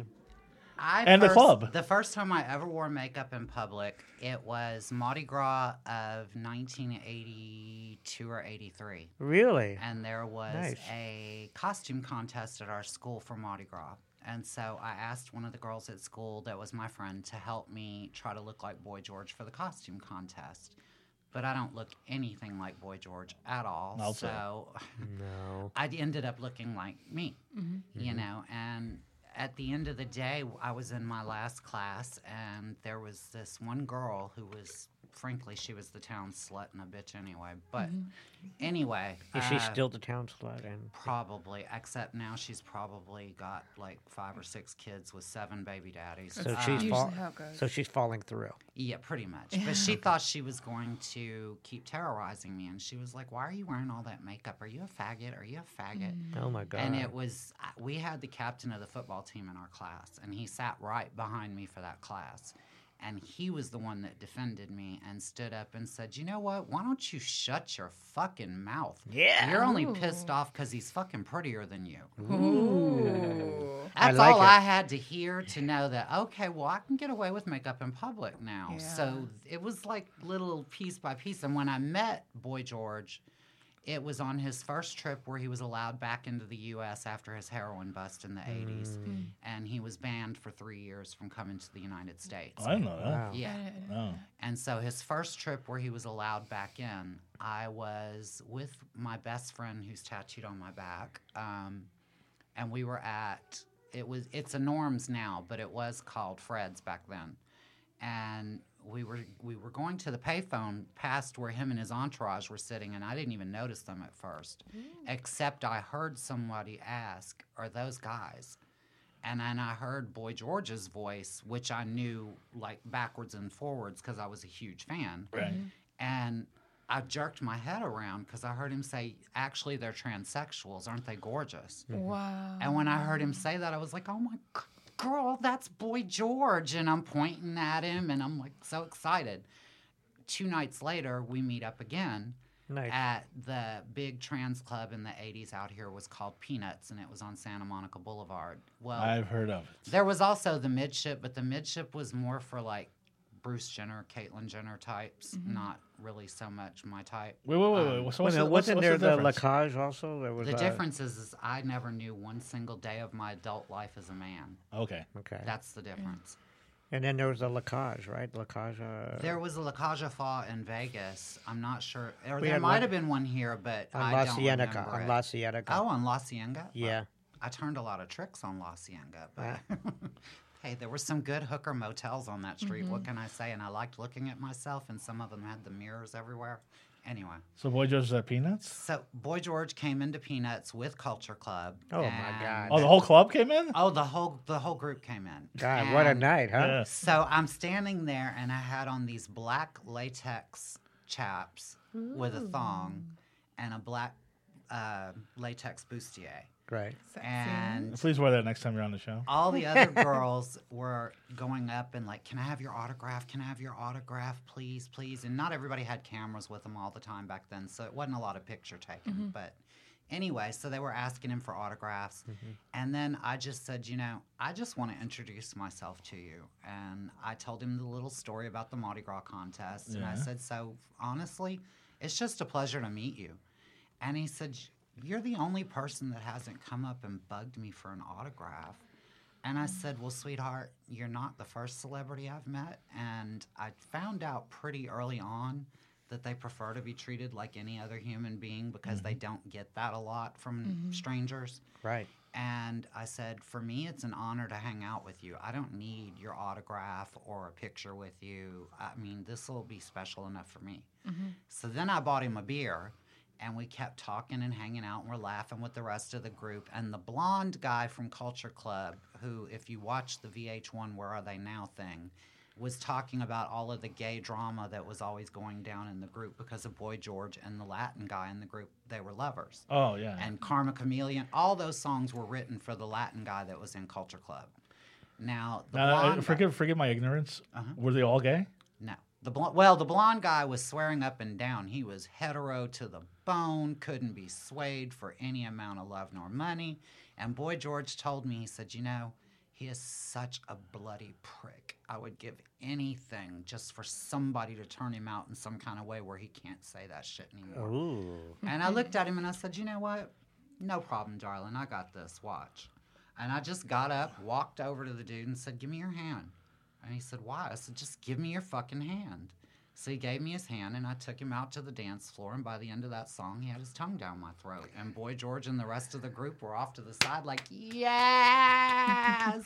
D: I
B: And the
D: first-
B: club.
D: The first time I ever wore makeup in public, it was Mardi Gras of nineteen eighty-two or eighty-three.
A: Really?
D: And there was
A: Nice.
D: a costume contest at our school for Mardi Gras. And so I asked one of the girls at school that was my friend to help me try to look like Boy George for the costume contest. But I don't look anything like Boy George at all.
B: I'll say.
D: so
A: No.
D: I ended up looking like me, you know. And at the end of the day, I was in my last class, and there was this one girl who was, frankly, she was the town slut and a bitch anyway. But anyway,
A: Is she
D: uh,
A: still the town slut? And
D: probably? Except now she's probably got like five or six kids with seven baby daddies.
A: so
D: Um,
A: she's
C: usually
A: fall-
C: how it goes.
A: so she's falling through.
D: yeah, pretty much. But she thought she was going to keep terrorizing me, and she was like, "Why are you wearing all that makeup? Are you a faggot? Are you a faggot?"
A: Oh my god.
D: And it was, uh, we had the captain of the football team in our class, and he sat right behind me for that class. And he was the one that defended me and stood up and said, "You know what? Why don't you shut your fucking mouth?
A: Yeah.
D: You're only
C: Ooh.
D: pissed off because he's fucking prettier than you."
C: Ooh.
A: I
D: That's
A: like
D: all
A: it.
D: I had to hear to know that, okay, well, I can get away with makeup in public now.
C: Yeah.
D: So it was like little piece by piece. And when I met Boy George, it was on his first trip where he was allowed back into the U S after his heroin bust in the eighties. And he was banned for three years from coming to the United States.
B: Oh, I didn't know that.
A: Wow.
D: Yeah.
B: Oh.
D: And so his first trip where he was allowed back in, I was with my best friend who's tattooed on my back. Um, and we were at, it was, it's a Norm's now, but it was called Fred's back then. And we were we were going to the payphone past where him and his entourage were sitting, and I didn't even notice them at first, except I heard somebody ask, "Are those guys?" And then I heard Boy George's voice, which I knew like backwards and forwards because I was a huge fan.
B: Right.
D: And I jerked my head around because I heard him say, "Actually, they're transsexuals. Aren't they gorgeous?"
C: Wow.
D: And when I heard him say that, I was like, "Oh my g- girl, that's Boy George." And I'm pointing at him, and I'm like so excited. Two nights later, we meet up again
A: Nice.
D: at the big trans club in the eighties out here. Was called Peanuts, and it was on Santa Monica Boulevard. Well,
B: I've heard of it.
D: there was also the midship, but the midship was more for like Bruce Jenner, Caitlyn Jenner types, not really so much my type.
B: Wait, wait, wait, wait.
D: Um,
B: What's,
A: Wait a
B: what's,
A: minute,
B: the, what's,
A: wasn't
B: what's
A: there
B: the
A: the
B: difference?
A: Lacage also? There was
D: The
A: uh,
D: difference is, is I never knew one single day of my adult life as a man.
B: Okay.
A: Okay.
D: That's the difference.
A: And then there was the Lacage, right? Lacage. Uh,
D: There was a La Caja Fa in Vegas. I'm not sure. Or
A: We
D: there
A: had
D: might
A: one-
D: have been one here, but
A: on
D: I
A: La
D: don't
A: Cienega.
D: remember
A: On
D: it.
A: La Cienega.
D: Oh, on La Cienega?
A: Yeah.
D: I turned a lot of tricks on La Cienega. But
A: Ah.
D: hey, there were some good hooker motels on that street. What can I say? And I liked looking at myself, and some of them had the mirrors everywhere. Anyway,
B: So Boy George is at Peanuts?
D: so Boy George came into Peanuts with Culture Club.
A: Oh, my
D: and-
A: God.
B: Oh, the whole club came in?
D: Oh, the whole the whole group came in.
A: God, what a
D: And
A: night, huh?
B: Yeah.
D: So I'm standing there, and I had on these black latex chaps with a thong and a black uh, latex bustier.
A: Right.
C: Sexy.
D: And
B: Please wear that next time you're on the show.
D: all the other girls were going up and like, can I have your autograph? Can I have your autograph, please, please? And not everybody had cameras with them all the time back then, so it wasn't a lot of picture taking. But anyway, so they were asking him for autographs. And then I just said, you know, I just want to introduce myself to you. And I told him the little story about the Mardi Gras contest. And I
B: Yeah.
D: said, so honestly, it's just a pleasure to meet you. And he said, you're the only person that hasn't come up and bugged me for an autograph. And I said, well, sweetheart, you're not the first celebrity I've met. And I found out pretty early on that they prefer to be treated like any other human being because they don't get that a lot from strangers.
A: Right.
D: And I said, for me, it's an honor to hang out with you. I don't need your autograph or a picture with you. I mean, this will be special enough for me. So then I bought him a beer. And we kept talking and hanging out, and we're laughing with the rest of the group. And the blonde guy from Culture Club, who, if you watch the V H one Where Are They Now thing, was talking about all of the gay drama that was always going down in the group because of Boy George and the Latin guy in the group. They were lovers.
B: Oh, yeah.
D: And Karma Chameleon, all those songs were written for the Latin guy that was in Culture Club. Now, the
B: Now, uh,
D: blonde guy-
B: forgive, forgive my ignorance. Were they all gay?
D: no. The bl- well, the blonde guy was swearing up and down. He was hetero to the bone, couldn't be swayed for any amount of love nor money. And Boy George told me, he said, you know, he is such a bloody prick. I would give anything just for somebody to turn him out in some kind of way where he can't say that shit anymore.
A: Ooh.
D: And I looked at him and I said, you know what? No problem, darling. I got this. Watch. And I just got up, walked over to the dude and said, give me your hand. And he said, why? I said, just give me your fucking hand. So he gave me his hand, and I took him out to the dance floor, and by the end of that song, he had his tongue down my throat. And Boy George and the rest of the group were off to the side like, yes!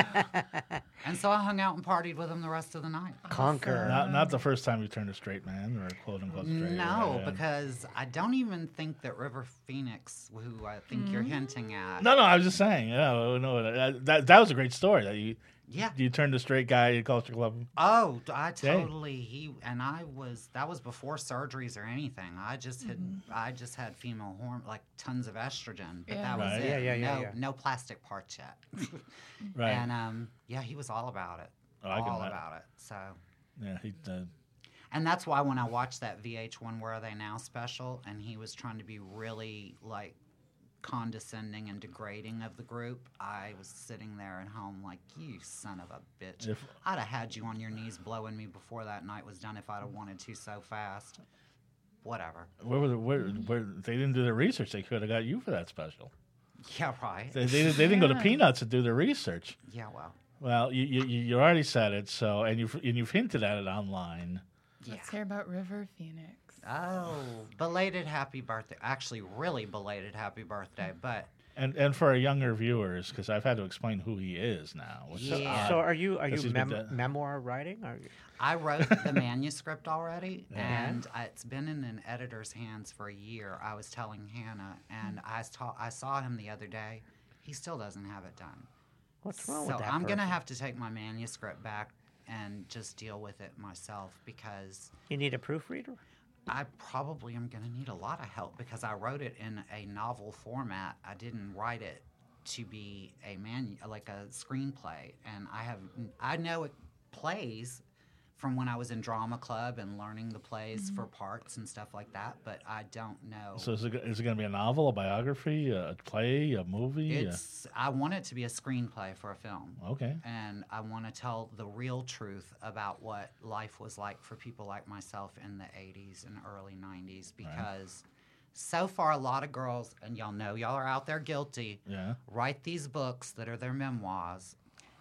D: And so I hung out and partied with him the rest of the night.
A: Conquer.
B: Not, not the first time you turned a straight man or quote unquote straight.
D: No,
B: right, yeah.
D: because I don't even think that River Phoenix, who I think you're hinting at,
B: No, no, I was just saying. Yeah, no, that, that that was a great story. That you
D: yeah.
B: you turned a straight guy in Culture Club.
D: Oh, I
B: Dang.
D: totally he and I was that was before surgeries or anything. I just had I just had female hormone like tons of estrogen, but
C: Yeah.
D: that was
B: Right.
D: it.
A: Yeah, yeah, yeah,
D: no,
A: yeah.
D: no plastic parts yet.
B: Right.
D: And um, yeah, he was all about it.
B: Oh, I can
D: all
B: imagine.
D: about it. So,
B: Yeah, he uh,
D: and that's why when I watched that V H one Where Are They Now special, and he was trying to be really like condescending and degrading of the group, I was sitting there at home like, you son of a bitch.
B: If-
D: I'd have had you on your knees blowing me before that night was done if I'd have wanted to so fast. Whatever.
B: where were the, where, where they didn't do their research. They could have got you for that special.
D: Yeah, right.
B: They they, they didn't go to
C: Yeah.
B: Peanuts to do their research.
D: Yeah, well.
B: Well, you you, you already said it. So and you've and you've hinted at it online.
D: Yeah.
C: Let's hear about River Phoenix.
D: Oh, belated happy birthday. Actually, really belated happy birthday, but
B: And and for our younger viewers, because I've had to explain who he is now. Which is
D: Yeah.
B: odd.
A: So are you are
B: 'Cause
A: you
B: he's been
A: mem-
B: dead.
A: memoir writing? Are you?
D: I wrote the manuscript already,
B: Yeah.
D: and I, it's been in an editor's hands for a year. I was telling Hannah, and I, saw, I saw him the other day. He still doesn't have it done.
A: What's wrong
D: so
A: with that?
D: I'm going to
A: person?
D: have to take my manuscript back and just deal with it myself because
A: You need a proofreader.
D: I probably am going to need a lot of help because I wrote it in a novel format. I didn't write it to be a man like a screenplay, and I have I know it plays from when I was in drama club and learning the plays for parts and stuff like that, but I don't know.
B: So is it, is it going to be a novel, a biography, a play, a movie? a-
D: It's I want it to be a screenplay for a film.
B: okay.
D: And I want to tell the real truth about what life was like for people like myself in the eighties and early nineties because so far a lot of girls, and y'all know y'all are out there guilty,
B: Yeah.
D: write these books that are their memoirs,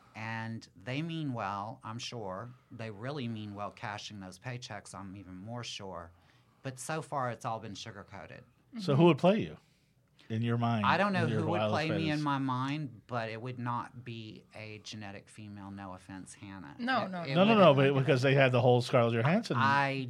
D: and they mean well, I'm sure. They really mean well cashing those paychecks, I'm even more sure. But so far it's all been sugar-coated.
B: So who would play you in your mind?
D: I don't know
B: in your
D: who would
B: wildest
D: play me in
B: fantasy?
D: my mind, but it would not be a genetic female. No offense, Hannah.
C: No,
D: It-
C: no,
D: it
B: No, no,
D: would-
B: no, but because they had the whole Scarlett Johansson.
D: I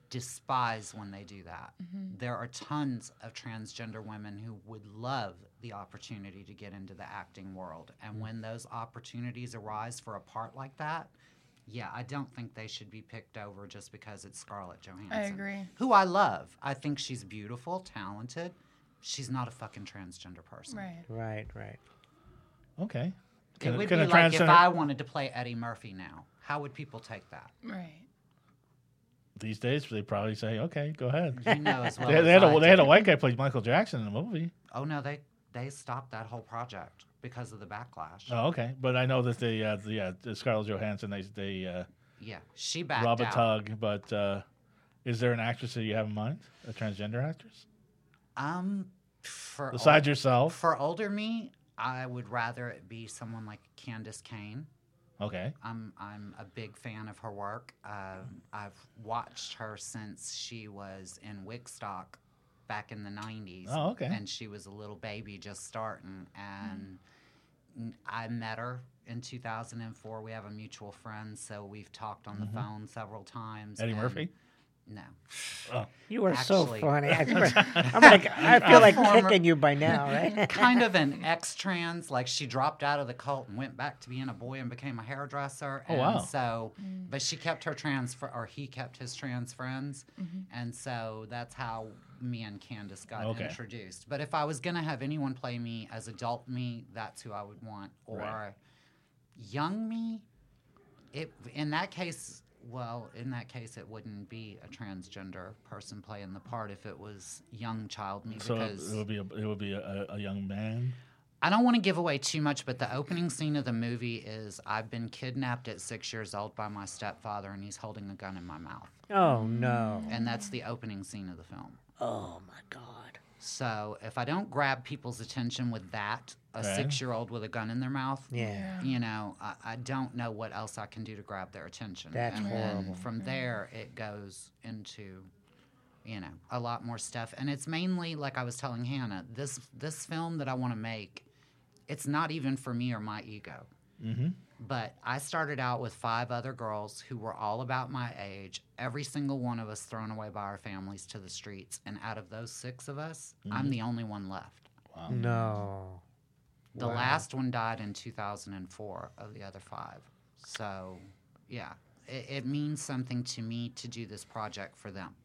D: despise when they do that. There are tons of transgender women who would love the opportunity to get into the acting world, and when those opportunities arise for a part like that, yeah, I don't think they should be picked over just because it's Scarlett Johansson.
C: I agree.
D: Who I love. I think she's beautiful, talented, she's not a fucking transgender person.
C: Right.
A: Right, right.
B: Okay.
D: It
B: Can,
D: would
B: can
D: be
B: a
D: like if
B: transgender
D: I wanted to play Eddie Murphy now. How would people take that?
C: Right.
B: these days they probably say, "Okay, go ahead."
D: You know as well
B: They,
D: as
B: they had
D: I
B: a they had a
D: do.
B: white guy play Michael Jackson in the movie.
D: Oh no, they they stopped that whole project because of the backlash.
B: Oh, okay. But I know that they, uh, the, uh, the Scarlett Johansson, they, they uh,
D: Yeah, she backed
B: Robert
D: out.
B: Tug. But uh, is there an actress that you have in mind? A transgender actress?
D: Um, for
B: Besides
D: ol-
B: yourself?
D: for older me, I would rather it be someone like Candace Cain.
B: Okay.
D: I'm I'm a big fan of her work. Um, I've watched her since she was in Wigstock back in the nineties.
B: Oh, okay.
D: And she was a little baby just starting. And n I met her in two thousand four. We have a mutual friend, so we've talked on the phone several times.
B: Eddie
D: and-
B: Murphy?
D: No.
A: You are
D: Actually-
A: so funny. I, I'm like, I feel like
D: Former-
A: kicking you by now, right?
D: Kind of an ex-trans, like she dropped out of the cult and went back to being a boy and became a hairdresser.
B: Oh,
D: and
B: wow.
D: So, but she kept her trans, fr- or he kept his trans friends, and so that's how me and Candace got
B: Okay.
D: introduced. But if I was gonna have anyone play me as adult me, that's who I would want. Or
B: Right.
D: young me, it in that case. Well, in that case, it wouldn't be a transgender person playing the part if it was young child me.
B: So
D: because
B: it would be a, it would be a, a young man.
D: I don't want to give away too much, but the opening scene of the movie is I've been kidnapped at six years old by my stepfather, and he's holding a gun in my mouth.
A: Oh, no.
D: And that's the opening scene of the film.
A: Oh, my God.
D: So if I don't grab people's attention with that, a
B: Okay.
D: six-year-old with a gun in their mouth,
A: Yeah.
D: you know, I, I don't know what else I can do to grab their attention.
A: That's
D: and then
A: horrible.
D: from there, it goes into, you know, a lot more stuff. And it's mainly, like I was telling Hannah, this this film that I want to make, it's not even for me or my ego.
B: Mm-hmm.
D: But I started out with five other girls who were all about my age, every single one of us thrown away by our families to the streets. And out of those six of us, I'm the only one left.
B: Wow.
A: No.
D: The
A: Wow.
D: last one died in two thousand four of the other five. So, yeah, it, it means something to me to do this project for them.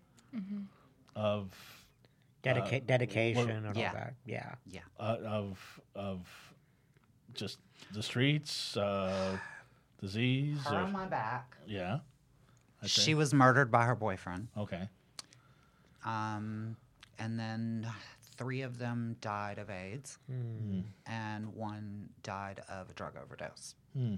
B: Of
A: Dedica- dedication and
D: yeah.
A: all that. Yeah.
D: Yeah.
B: uh, of of just the streets, uh, disease.
D: Her
B: Or,
D: on my back.
B: yeah. I
D: She
B: see.
D: was murdered by her boyfriend.
B: Okay.
D: Um, and then three of them died of AIDS,
A: Hmm.
D: and one died of a drug overdose.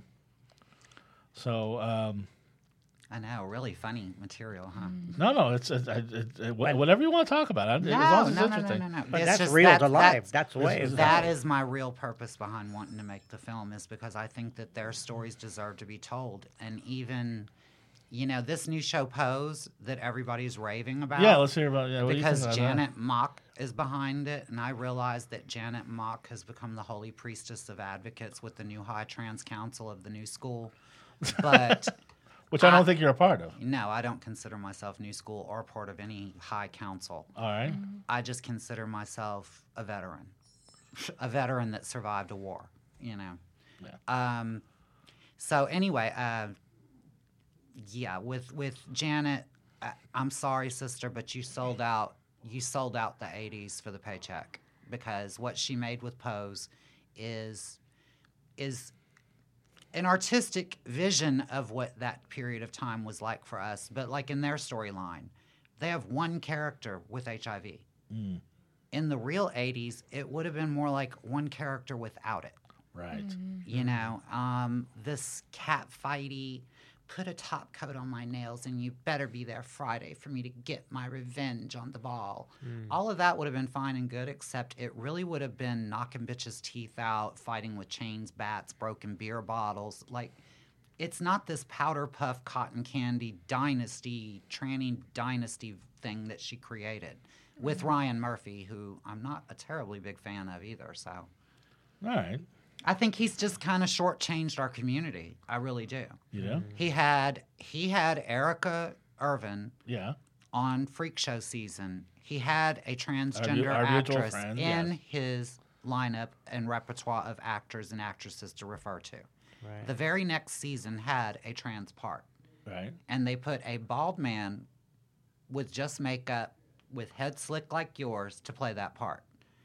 B: So um,
D: I know, really funny material, huh?
B: no, no, it's, it's it, it, it, whatever you want to talk about. It,
D: No,
B: as long as it's
D: no, no, no,
B: interesting.
D: no, no.
A: But
D: It's
A: that's
D: just
A: real
D: that-
A: to life.
D: that's-
A: That's way.
B: is-
D: That is my real purpose behind wanting to make the film, is because I think that their stories deserve to be told. And even, you know, this new show Pose that everybody's raving about.
B: Yeah, let's hear about. Yeah, what do you
D: because
B: think about that?
D: Janet Mock is behind it, and I realize that Janet Mock has become the holy priestess of advocates with the new High Trans Council of the new school. But
B: Which I don't
D: I-
B: think you're a part of.
D: no, I don't consider myself new school or part of any high council.
B: All right.
D: I just consider myself a veteran, a veteran that survived a war, you know. Um, so anyway, uh, yeah, with with Janet, I, I'm sorry, sister, but you sold out. You sold out the eighties for the paycheck, because what she made with Pose is is an artistic vision of what that period of time was like for us. But like in their storyline, they have one character with H I V. In the real eighties, it would have been more like one character without it.
B: Right.
D: You know, um, this cat fighty, put a top coat on my nails and you better be there Friday for me to get my revenge on the ball. All of that would have been fine and good, except it really would have been knocking bitches' teeth out, fighting with chains, bats, broken beer bottles. Like, it's not this powder puff cotton candy dynasty, tranny dynasty thing that she created with Ryan Murphy, who I'm not a terribly big fan of either, so...
B: All right.
D: I think he's just kind of shortchanged our community. I really do.
B: You know.
D: He had he had Erica Irvin
B: Yeah.
D: on Freak Show season. He had a transgender
B: our mutual
D: actress
B: friend,
D: in
B: yes.
D: his lineup and repertoire of actors and actresses to refer to.
A: Right.
D: The very next season had a trans part,
B: Right.
D: and they put a bald man with just makeup, with head slick like yours, to play that part.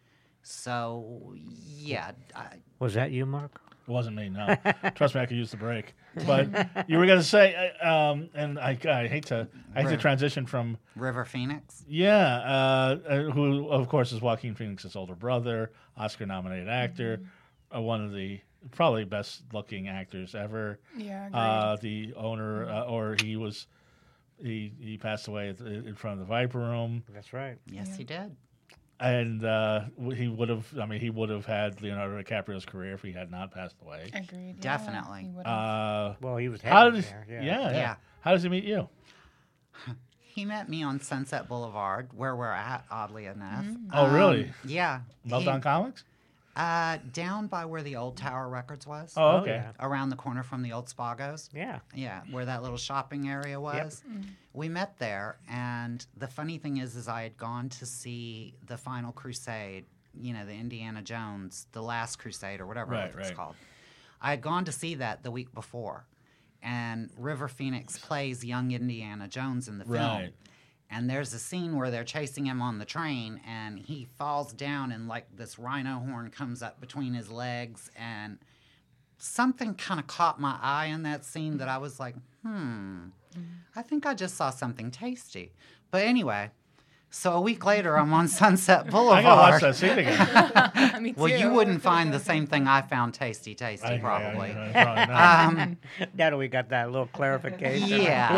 D: So yeah, I,
A: Was that you, Mark?
B: It wasn't me, no. Trust me, I could use the break. But you were going to say, uh, um, and I, I hate to, I hate to
D: Right.
B: transition from,
D: River Phoenix.
B: yeah, uh, uh, who of course is Joaquin Phoenix's older brother, Oscar-nominated actor, uh, one of the probably best-looking actors ever.
C: Yeah, agreed.
B: Uh, the owner, uh, or he was, he he passed away at the, in front of the Viper Room.
A: That's right.
D: Yes,
C: Yeah.
D: he did.
B: And uh, w- he would have, I mean, he would have had Leonardo DiCaprio's career if he had not passed away.
C: Agreed. yeah,
D: Definitely.
C: he would've.
B: Uh,
A: Well, he was
B: how
A: heading
B: did,
A: there.
B: yeah.
A: Yeah.
B: Yeah,
D: Yeah.
B: How does he meet you?
D: He met me on Sunset Boulevard, where we're at, oddly enough.
B: Oh, really?
D: Um, yeah.
B: Meltdown
D: He-
B: Comics?
D: Uh, down by where the old Tower Records was.
B: Oh,
A: Oh,
B: okay.
A: yeah.
D: Around the corner from the old Spagos.
A: Yeah.
D: Yeah, where that little shopping area was. We met there, and the funny thing is, is I had gone to see the Final Crusade, you know, the Indiana Jones, the Last Crusade, or whatever
B: Right,
D: it's
B: right.
D: called. I had gone to see that the week before, and River Phoenix plays young Indiana Jones in the film.
B: Right.
D: And there's a scene where they're chasing him on the train, and he falls down, and like this rhino horn comes up between his legs, and something kind of caught my eye in that scene that I was like, hmm, I think I just saw something tasty. But anyway, so a week later, I'm on Sunset
B: I
D: Boulevard.
B: gotta watch that scene again.
C: Me
D: Well, you
C: too.
D: wouldn't find the same thing I found tasty, tasty,
B: I- I-
D: probably.
B: I- I probably not.
D: Um,
A: Now that we got that little clarification.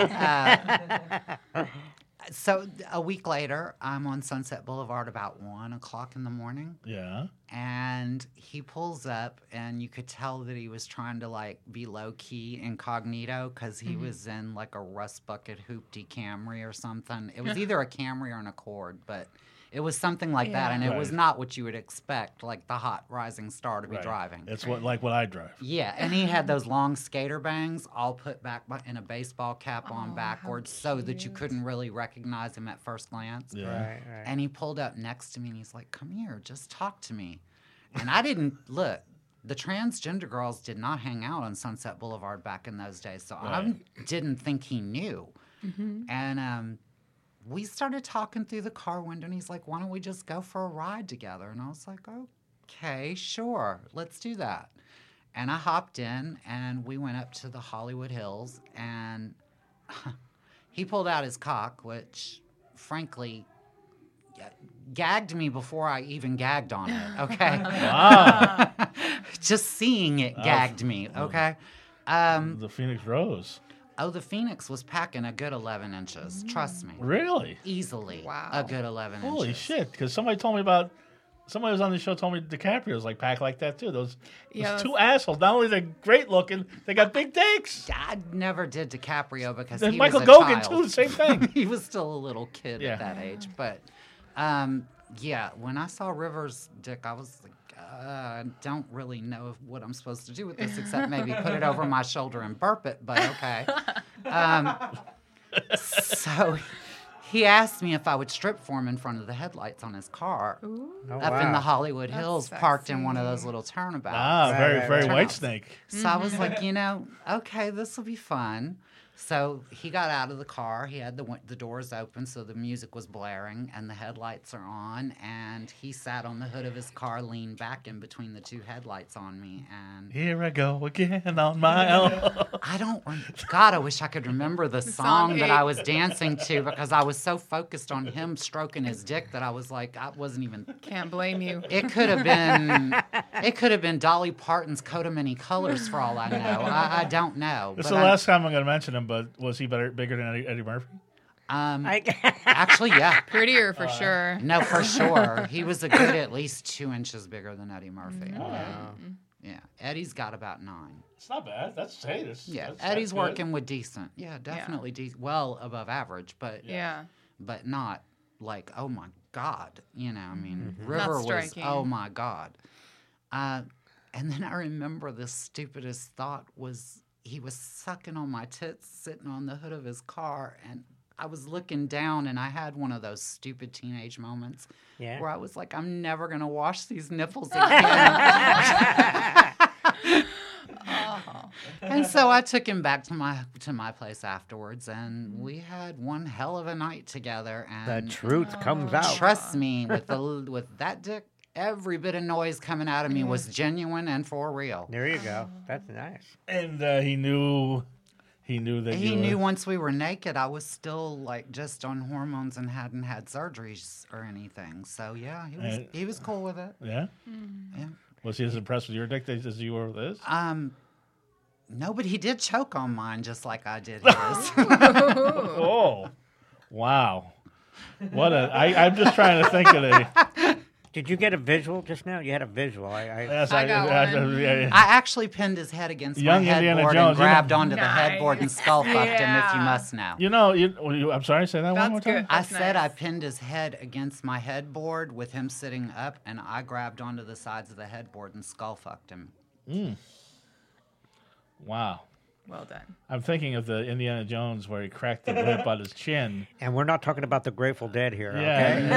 D: yeah. Uh, so a week later, I'm on Sunset Boulevard about one o'clock in the morning,
B: yeah.
D: and he pulls up, and you could tell that he was trying to like be low key incognito because he was in like a rust bucket hoopty Camry or something. It was either a Camry or an Accord, but it was something like that,
C: Yeah.
D: and it was
B: Right.
D: not what you would expect, like the hot rising star to be
B: Right.
D: driving.
B: It's what like what I drive.
D: Yeah, and he had those long skater bangs all put back bu- in a baseball cap
C: Oh,
D: on
C: how
D: backwards so that you
C: cute.
D: couldn't really recognize him at first glance.
B: Yeah.
A: Right, right.
D: And he pulled up next to me and he's like, "Come here, just talk to me." And I didn't look. The transgender girls did not hang out on Sunset Boulevard back in those days, so
B: Right.
D: I didn't think he knew. And um, we started talking through the car window, and he's like, "Why don't we just go for a ride together?" And I was like, "Okay, sure, let's do that." And I hopped in, and we went up to the Hollywood Hills, and he pulled out his cock, which, frankly, gagged me before I even gagged on it, okay?
B: Wow.
D: Just seeing it gagged me, okay? Um,
B: The Phoenix Rose.
D: oh, the Phoenix was packing a good eleven inches, trust me.
B: Really?
D: Easily
C: Wow.
D: a good eleven
B: Holy
D: inches.
B: shit! Because somebody told me about. Somebody was on the show told me DiCaprio's like packed like that too. Those, those
C: Yeah,
B: two assholes. Not only they're great looking, they got big dicks.
D: I never did DiCaprio because
B: And
D: he
B: Michael
D: was a
B: Gogan
D: child.
B: too. The same thing.
D: He was still a little kid
B: Yeah.
D: at that age. But um, yeah, when I saw Rivers' dick, I was like, uh, I don't really know what I'm supposed to do with this except maybe put it over my shoulder and burp it, but okay. Um, so he asked me if I would strip for him in front of the headlights on his car
C: Ooh.
A: Oh,
D: up in the
A: wow.
D: Hollywood
C: That's
D: Hills, parked in one of
C: sexy.
D: those little turnabouts.
B: Ah,
A: Right,
B: very
A: right,
B: very
A: right.
B: white snake.
D: So I was like, you know, okay, this will be fun. So he got out of the car. He had the win- the doors open, so the music was blaring and the headlights are on. And he sat on the hood of his car, leaned back in between the two headlights on me. And
B: Here I go again on my own.
D: I don't, rem- God, I wish I could remember the,
C: song
D: song that I
C: eight.
D: was dancing to because I was so focused on him stroking his dick that I was like, I wasn't even.
C: Can't blame you.
D: It could have been, it could have been Dolly Parton's Coat of Many Colors for all I know. I, I don't know.
B: This is
D: but
B: the
D: I-
B: last time I'm going to mention him, but was he better, bigger than Eddie, Eddie Murphy?
D: Um,
A: I,
D: actually, yeah.
C: Prettier for sure.
D: No, for sure. He was a good at least two inches bigger than Eddie Murphy.
B: Wow.
D: Yeah. Eddie's got about nine.
B: It's not bad. That's hey, that's,
D: Yeah.
B: that's,
D: Eddie's
B: that's good.
D: working with decent. Yeah, definitely decent. Well above average, but
C: Yeah.
D: but not like, oh my God. You know, I mean,
C: Not
D: River was,
C: striking.
D: oh my God. Uh, and then I remember the stupidest thought was he was sucking on my tits sitting on the hood of his car, and I was looking down, and I had one of those stupid teenage moments
A: yeah.
D: where I was like, I'm never going to wash these nipples again.
C: Oh.
D: And so I took him back to my to my place afterwards, and we had one hell of a night together.
A: The
D: And
A: truth comes out.
D: trust me, with the with that dick every bit of noise coming out of me was genuine and for real.
A: There you go. That's nice.
B: And uh, he knew, he knew that
D: He
B: you
D: knew
B: were,
D: once we were naked, I was still like just on hormones and hadn't had surgeries or anything. So yeah, he was
B: And-
D: he was cool with it.
B: Yeah.
D: Yeah.
B: Was he as impressed with your dick as you were with his?
D: Um, no, but he did choke on mine just like I did his.
B: Oh, wow. What a! I, I'm just trying to think of the.
A: Did you get a visual just now? You had a visual. I, I
B: Yes,
C: I got one.
B: yeah, yeah.
D: I actually pinned his head against
B: Young
D: my
B: Indiana
D: headboard
B: Jones,
D: and
B: you know-
D: grabbed onto the
C: Nice.
D: headboard and skull fucked him, if you
C: Yeah.
D: must know.
B: You know, you, you. I'm sorry. Say that one
C: That's
B: more time.
C: good.
D: I
C: That's
D: said I
C: nice.
D: pinned his head against my headboard with him sitting up, and I grabbed onto the sides of the headboard and skull fucked him.
B: Wow.
C: Well done.
B: I'm thinking of the Indiana Jones where he cracked the whip on his chin.
A: and we're not talking about the Grateful Dead here,
B: Yeah.
A: okay?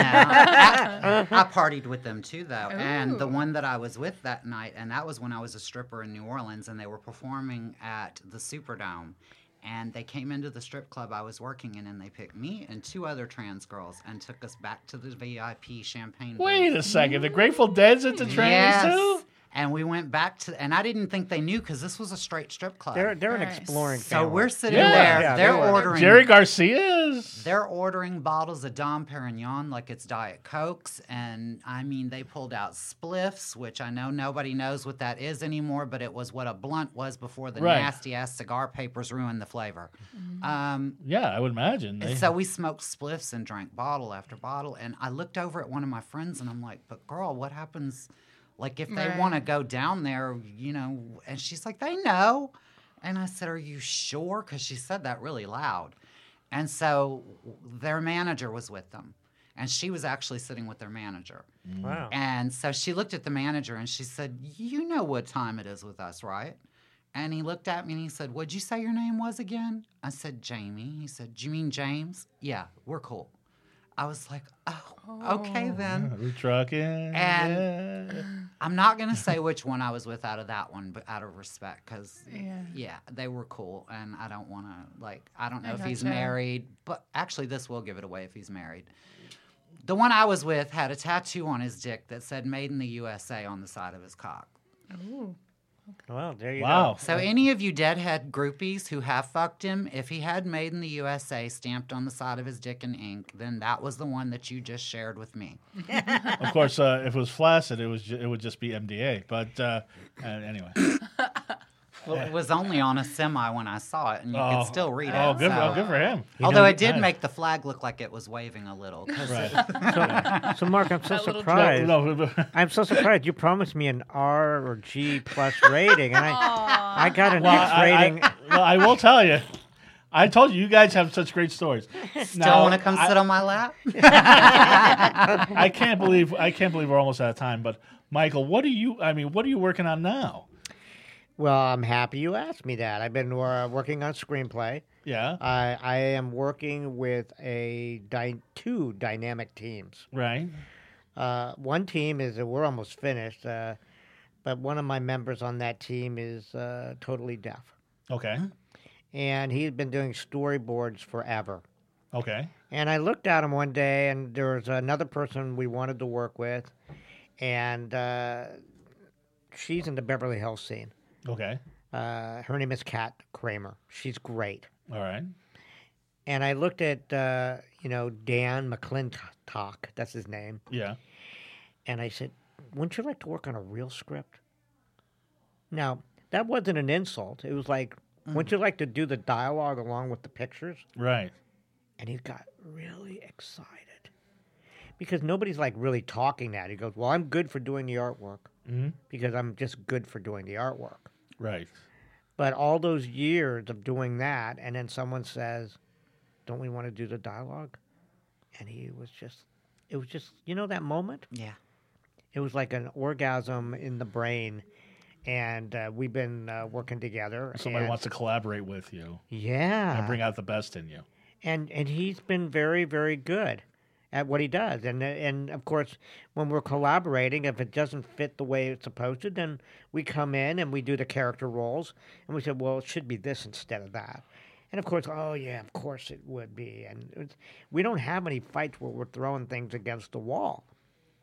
D: No, I, I partied with them too, though. And the
C: Ooh.
D: one that I was with that night, and that was when I was a stripper in New Orleans, and they were performing at the Superdome. And they came into the strip club I was working in, and they picked me and two other trans girls and took us back to the V I P champagne booth.
B: Wait a second. The Grateful Dead's at the trains
D: Yes.
B: too?
D: And we went back to, and I didn't think they knew because this was a straight strip club.
A: They're, they're an
C: Nice.
A: exploring
D: so
A: family.
D: we're sitting
B: Yeah.
D: there.
A: Yeah,
D: they're
A: they were.
D: ordering.
B: Jerry Garcia's.
D: They're ordering bottles of Dom Perignon like it's Diet Cokes. And I mean, they pulled out spliffs, which I know nobody knows what that is anymore, but it was what a blunt was before the
B: Right.
D: nasty ass cigar papers ruined the flavor. Um,
B: Yeah, I would imagine. They,
D: and so we smoked spliffs and drank bottle after bottle. And I looked over at one of my friends and I'm like, but girl, what happens? Like, if they
C: Right.
D: want to go down there, you know, and she's like, they know. And I said, are you sure? Because she said that really loud. And so their manager was with them. And she was actually sitting with their manager.
A: Wow.
D: And so she looked at the manager and she said, you know what time it is with us, right? And he looked at me and he said, what'd you say your name was again? I said, Jamie. He said, do you mean James? Yeah, we're cool. I was like, oh, okay then.
B: We're trucking.
D: And-
B: yeah.
D: I'm not going to say which one I was with out of that one, but out of respect, because,
C: Yeah.
D: yeah, they were cool. And I don't want to, like, I don't know
C: I
D: if he's
C: gotcha.
D: married, but actually, this will give it away if he's married. The one I was with had a tattoo on his dick that said Made in the U S A on the side of his cock.
C: Ooh.
A: Well, there you
B: Wow.
D: So, any of you deadhead groupies who have fucked him, if he had Made in the U S A stamped on the side of his dick in ink, then that was the one that you just shared with me.
B: Of course, uh, if it was flaccid, it was ju- it would just be M D A. But uh, uh, anyway.
D: Well, it was only on a semi when I saw it, and you
B: Oh.
D: could still read it.
B: Oh, good,
D: so-
B: oh, good for him.
D: Although
A: know,
D: it did
B: nice.
D: make the flag look like it was waving a little. 'cause
B: Right.
A: go. So, Mark, I'm so
C: That little
A: surprised.
B: No, no,
A: I'm so surprised. You promised me an R or G plus rating, and I, I got an
B: well,
A: X
B: I,
A: rating.
B: I, well, I will tell you. I told you, you guys have such great stories.
D: Still want to come sit on my lap?
B: I can't believe I can't believe we're almost out of time. But Michael, what are you? I mean, what are you working on now?
A: Well, I'm happy you asked me that. I've been uh, working on screenplay.
B: Yeah,
A: I, I am working with a dy- two dynamic teams.
B: right.
A: Uh, one team is uh, we're almost finished, uh, but one of my members on that team is uh, totally deaf,
B: Okay,
A: and he's been doing storyboards forever.
B: okay.
A: And I looked at him one day, and there was another person we wanted to work with, and uh, she's in the Beverly Hills scene.
B: Okay.
A: Uh, her name is Kat Kramer. She's great.
B: All right.
A: And I looked at, uh, you know, Dan McClintock, that's his name,
B: Yeah.
A: and I said, wouldn't you like to work on a real script? Now, that wasn't an insult. It was like, wouldn't you like to do the dialogue along with the pictures?
B: Right.
A: And he got really excited because nobody's like really talking that. He goes, well, I'm good for doing the artwork
B: hmm
A: because I'm just good for doing the artwork.
B: Right.
A: But all those years of doing that, and then someone says, don't we want to do the dialogue? And he was just, it was just, you know, that moment?
D: Yeah.
A: It was like an orgasm in the brain. And uh, we've been uh, working together.
B: Somebody
A: and-
B: wants to collaborate with you
A: Yeah.
B: and bring out the best in you.
A: and and he's been very very good at what he does, and and of course when we're collaborating, if it doesn't fit the way it's supposed to, then we come in and we do the character roles, and we said, well, it should be this instead of that, and of course, oh yeah, of course it would be, and it's, we don't have any fights where we're throwing things against the wall.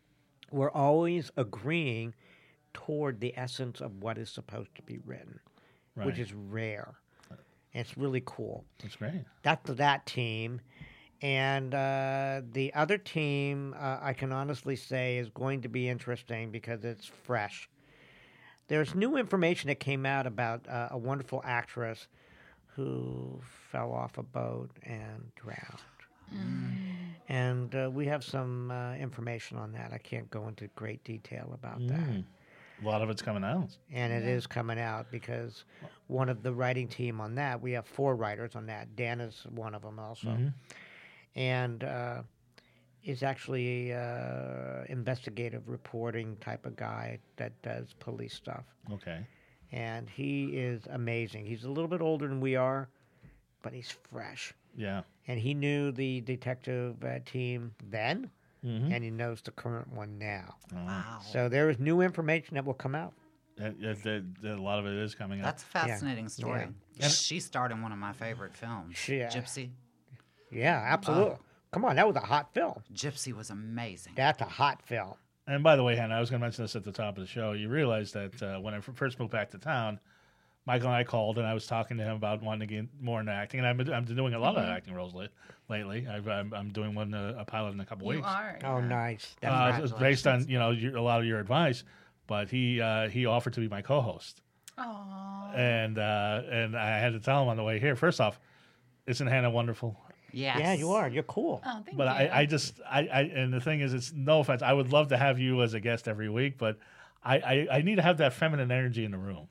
A: we're always agreeing toward the essence of what is supposed to be written, which
B: Right.
A: is rare. It's really cool.
B: That's great.
A: That's that team. And uh, the other team, uh, I can honestly say, is going to be interesting because it's fresh. There's new information that came out about uh, a wonderful actress who fell off a boat and drowned. And uh, we have some uh, information on that. I can't go into great detail about that.
B: Mm. A lot of it's coming out.
A: And it is coming out because one of the writing team on that, we have four writers on that. Dan is one of them also.
B: Mhm.
A: And uh, is actually a uh, investigative reporting type of guy that does police stuff.
B: Okay.
A: And he is amazing. He's a little bit older than we are, but he's fresh.
B: Yeah.
A: And he knew the detective uh, team then,
B: Mhm.
A: and he knows the current one now.
D: Wow.
A: So there is new information that will come out.
B: That- that- that- that a lot of it is coming out.
D: That's a fascinating story.
B: Yeah. And-
D: She starred in one of my favorite films,
A: She, uh,
D: Gypsy.
A: Yeah, absolutely. Come on, that was a hot film.
D: Gypsy was amazing.
A: That's a hot film.
B: And by the way, Hannah, I was going to mention this at the top of the show. You realize that uh, when I f- first moved back to town, Michael and I called, and I was talking to him about wanting to get more into acting. And I've been, I'm doing a lot of acting roles li- lately. I've, I'm, I'm doing one uh, a pilot in a couple
C: You
B: weeks.
C: are.
A: Oh,
C: yeah.
A: nice. That's
B: Uh,
A: right.
B: it's based on you know your, a lot of your advice, but he uh, he offered to be my co-host,
C: Aw.
B: and uh, and I had to tell him on the way here. First off, isn't Hannah wonderful?
D: Yes.
A: Yeah, you are. You're cool.
C: Oh, thank
B: But
C: you.
B: I, I just I, I and the thing is, it's no offense. I would love to have you as a guest every week, but I, I, I need to have that feminine energy in the room.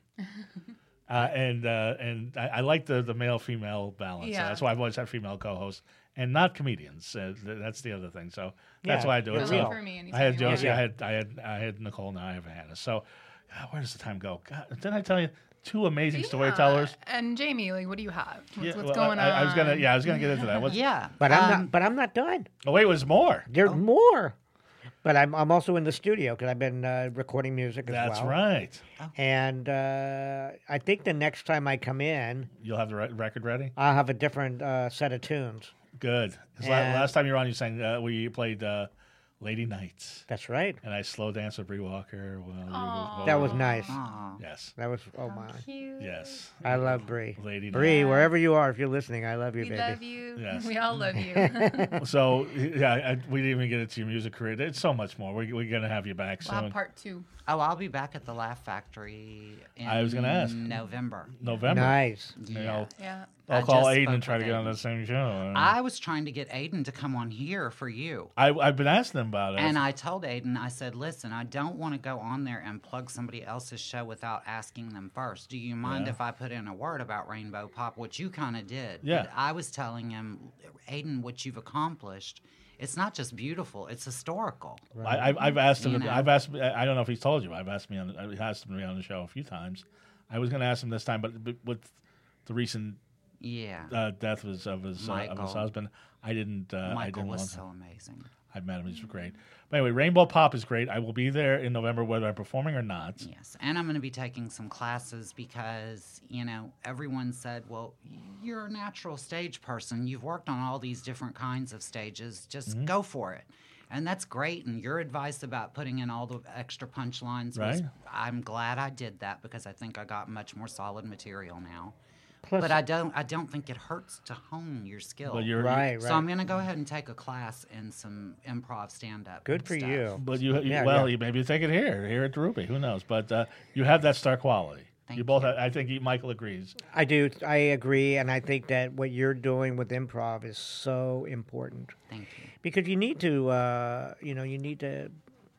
B: uh, and uh, and I, I like the, the male female balance.
C: Yeah.
B: That's why I've always had female co-hosts and not comedians. Uh, th- that's the other thing. So that's
A: Yeah,
B: why I do
A: you're
B: it.
C: Come in
B: So
C: for me
B: I
C: anytime
B: had
C: you want.
B: Josie, I had I had I had Nicole, now I have Hannah. So God, where does the time go? God, didn't I tell you two amazing
C: Yeah.
B: storytellers?
C: And Jamie, like, what do you have? What's,
B: Yeah,
C: what's
B: well,
C: going
B: I,
C: on?
B: I was gonna yeah I was gonna get into that. What's,
D: Yeah.
A: But I'm
D: um,
A: not. But I'm not done.
B: Oh wait, was more.
A: There's more. But I'm I'm also in the studio because I've been uh, recording music as
B: That's
A: well.
B: right.
A: And uh, I think the next time I come in,
B: You'll have the re- record ready.
A: I'll have a different uh, set of tunes.
B: Good. 'Cause la-
A: And-
B: last time you were on, you sang. Uh, we played uh, "Lady Nights,"
A: That's right.
B: and I slow danced with Bree Walker. Well, you
A: That was nice.
D: Aw.
B: yes,
A: That was oh my.
C: Cute.
B: yes.
A: I love Bree.
B: Lady
A: Bree,
C: Nights.
A: wherever you are, if you're listening, I love you,
C: We
A: baby.
C: love you.
B: Yes.
C: We all love you.
B: Nights. So yeah, I, we didn't even get into your music career. It's so much more. We, we're gonna have you back
C: We'll have
B: soon.
C: part two.
D: Oh, I'll be back at the Laugh Factory in
B: I was gonna ask.
D: November.
B: November.
A: Nice.
B: You
D: Yeah.
B: know,
C: Yeah.
B: I'll
D: I
B: call
D: just
B: Aiden
D: spoke
B: and try to
D: with
B: get on
D: Aiden.
B: that same show.
D: I was trying to get Aiden to come on here for you.
B: I, I've been asking them about it.
D: And I told Aiden, I said, listen, I don't want to go on there and plug somebody else's show without asking them first. Do you mind
B: Yeah.
D: if I put in a word about Rainbow Pop, which you kind of did?
B: Yeah.
D: But I was telling him, Aiden, what you've accomplished, it's not just beautiful, it's historical.
B: I, I've, I've asked him.
D: You
B: to-
D: know.
B: I've asked. I don't know if he's told you. I've asked me. On, I've asked him to be on the show a few times. I was going to ask him this time, but, but with the recent
D: Yeah.
B: uh, death of his of his, uh, of his
D: Michael.
B: husband, I didn't. Uh, I
D: Michael
B: didn't
D: was
B: want
D: so
B: to.
D: amazing.
B: I met him. He's great. But anyway, Rainbow Pop is great. I will be there in November, whether I'm performing or not.
D: Yes, and I'm going to be taking some classes because, you know, everyone said, well, you're a natural stage person. You've worked on all these different kinds of stages. Just
B: Mm-hmm.
D: go for it. And that's great. And your advice about putting in all the extra punchlines was,
B: Right.
D: I'm glad I did that because I think I got much more solid material now.
A: Plus,
D: But I don't I don't think it hurts to hone your skill.
B: But you're
A: right, right.
D: So I'm going to go ahead and take a class in some improv stand-up.
A: Good for
D: stuff.
A: you.
B: But you, you
A: Yeah,
B: well,
A: yeah.
B: you maybe take it here, here at the Ruby. Who knows? But uh, you have that star quality.
D: Thank
B: you both.
D: you.
B: Have, I think you, Michael agrees.
A: I do. I agree, and I think that what you're doing with improv is so important
D: Thank you.
A: because you need to, uh, you know, you need to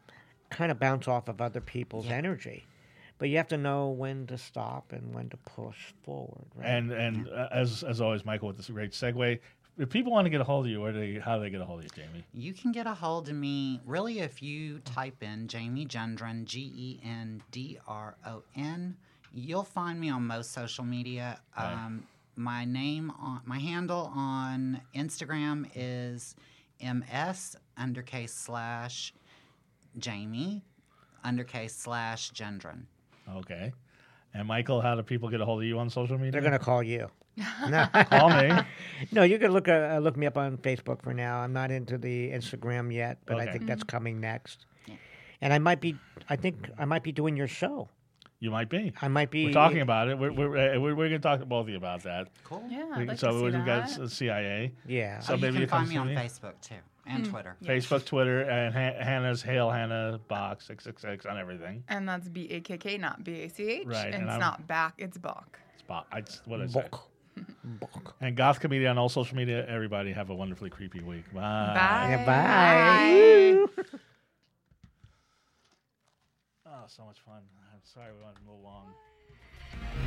A: kind of bounce off of other people's
D: Yeah.
A: energy, but you have to know when to stop and when to push forward. Right?
B: And and uh, as as always, Michael, with this great segue. If people want to get a hold of you, where do they, how do they get a hold of you, Jamie?
D: You can get a hold of me really if you type in Jamie Gendron, G E N D R O N. You'll find me on most social media.
B: Right.
D: Um, my name on my handle on Instagram is ms undercase slash Jamie undercase slash Gendron.
B: Okay. And Michael, how do people get a hold of you on social media?
A: They're going to call you. No.
B: call me.
A: No, you can look uh, look me up on Facebook for now. I'm not into the Instagram yet, but I
B: Okay.
A: think that's coming next.
D: Yeah.
A: and I might be. I think I might be doing your show.
B: You might be.
A: I might be
B: We're talking about it. We're we're uh, we're, we're going to talk to both of you about that.
D: Cool.
C: Yeah,
B: We-
C: I'd like
B: so
C: to see
B: we've got
C: that.
B: the C I A,
A: Yeah.
B: So
D: oh,
B: maybe
D: you
B: you
D: can
B: come
D: find me
B: see
D: on
B: me?
D: Facebook too and Twitter.
C: Yeah.
B: Facebook, Twitter, and Han- Hannah's Hail Hannah Box six six six on everything.
C: And that's B A K K, not B A C H.
B: Right,
C: And,
B: and
C: it's
B: I'm-
C: not back, it's Bach.
B: Spot. I just, what is it?
A: Book. Book.
B: And Goth Comedian on all social media. Everybody have a wonderfully creepy week. Bye.
C: Bye.
A: Yeah, bye.
B: Oh, so much fun. I'm sorry we went a little long.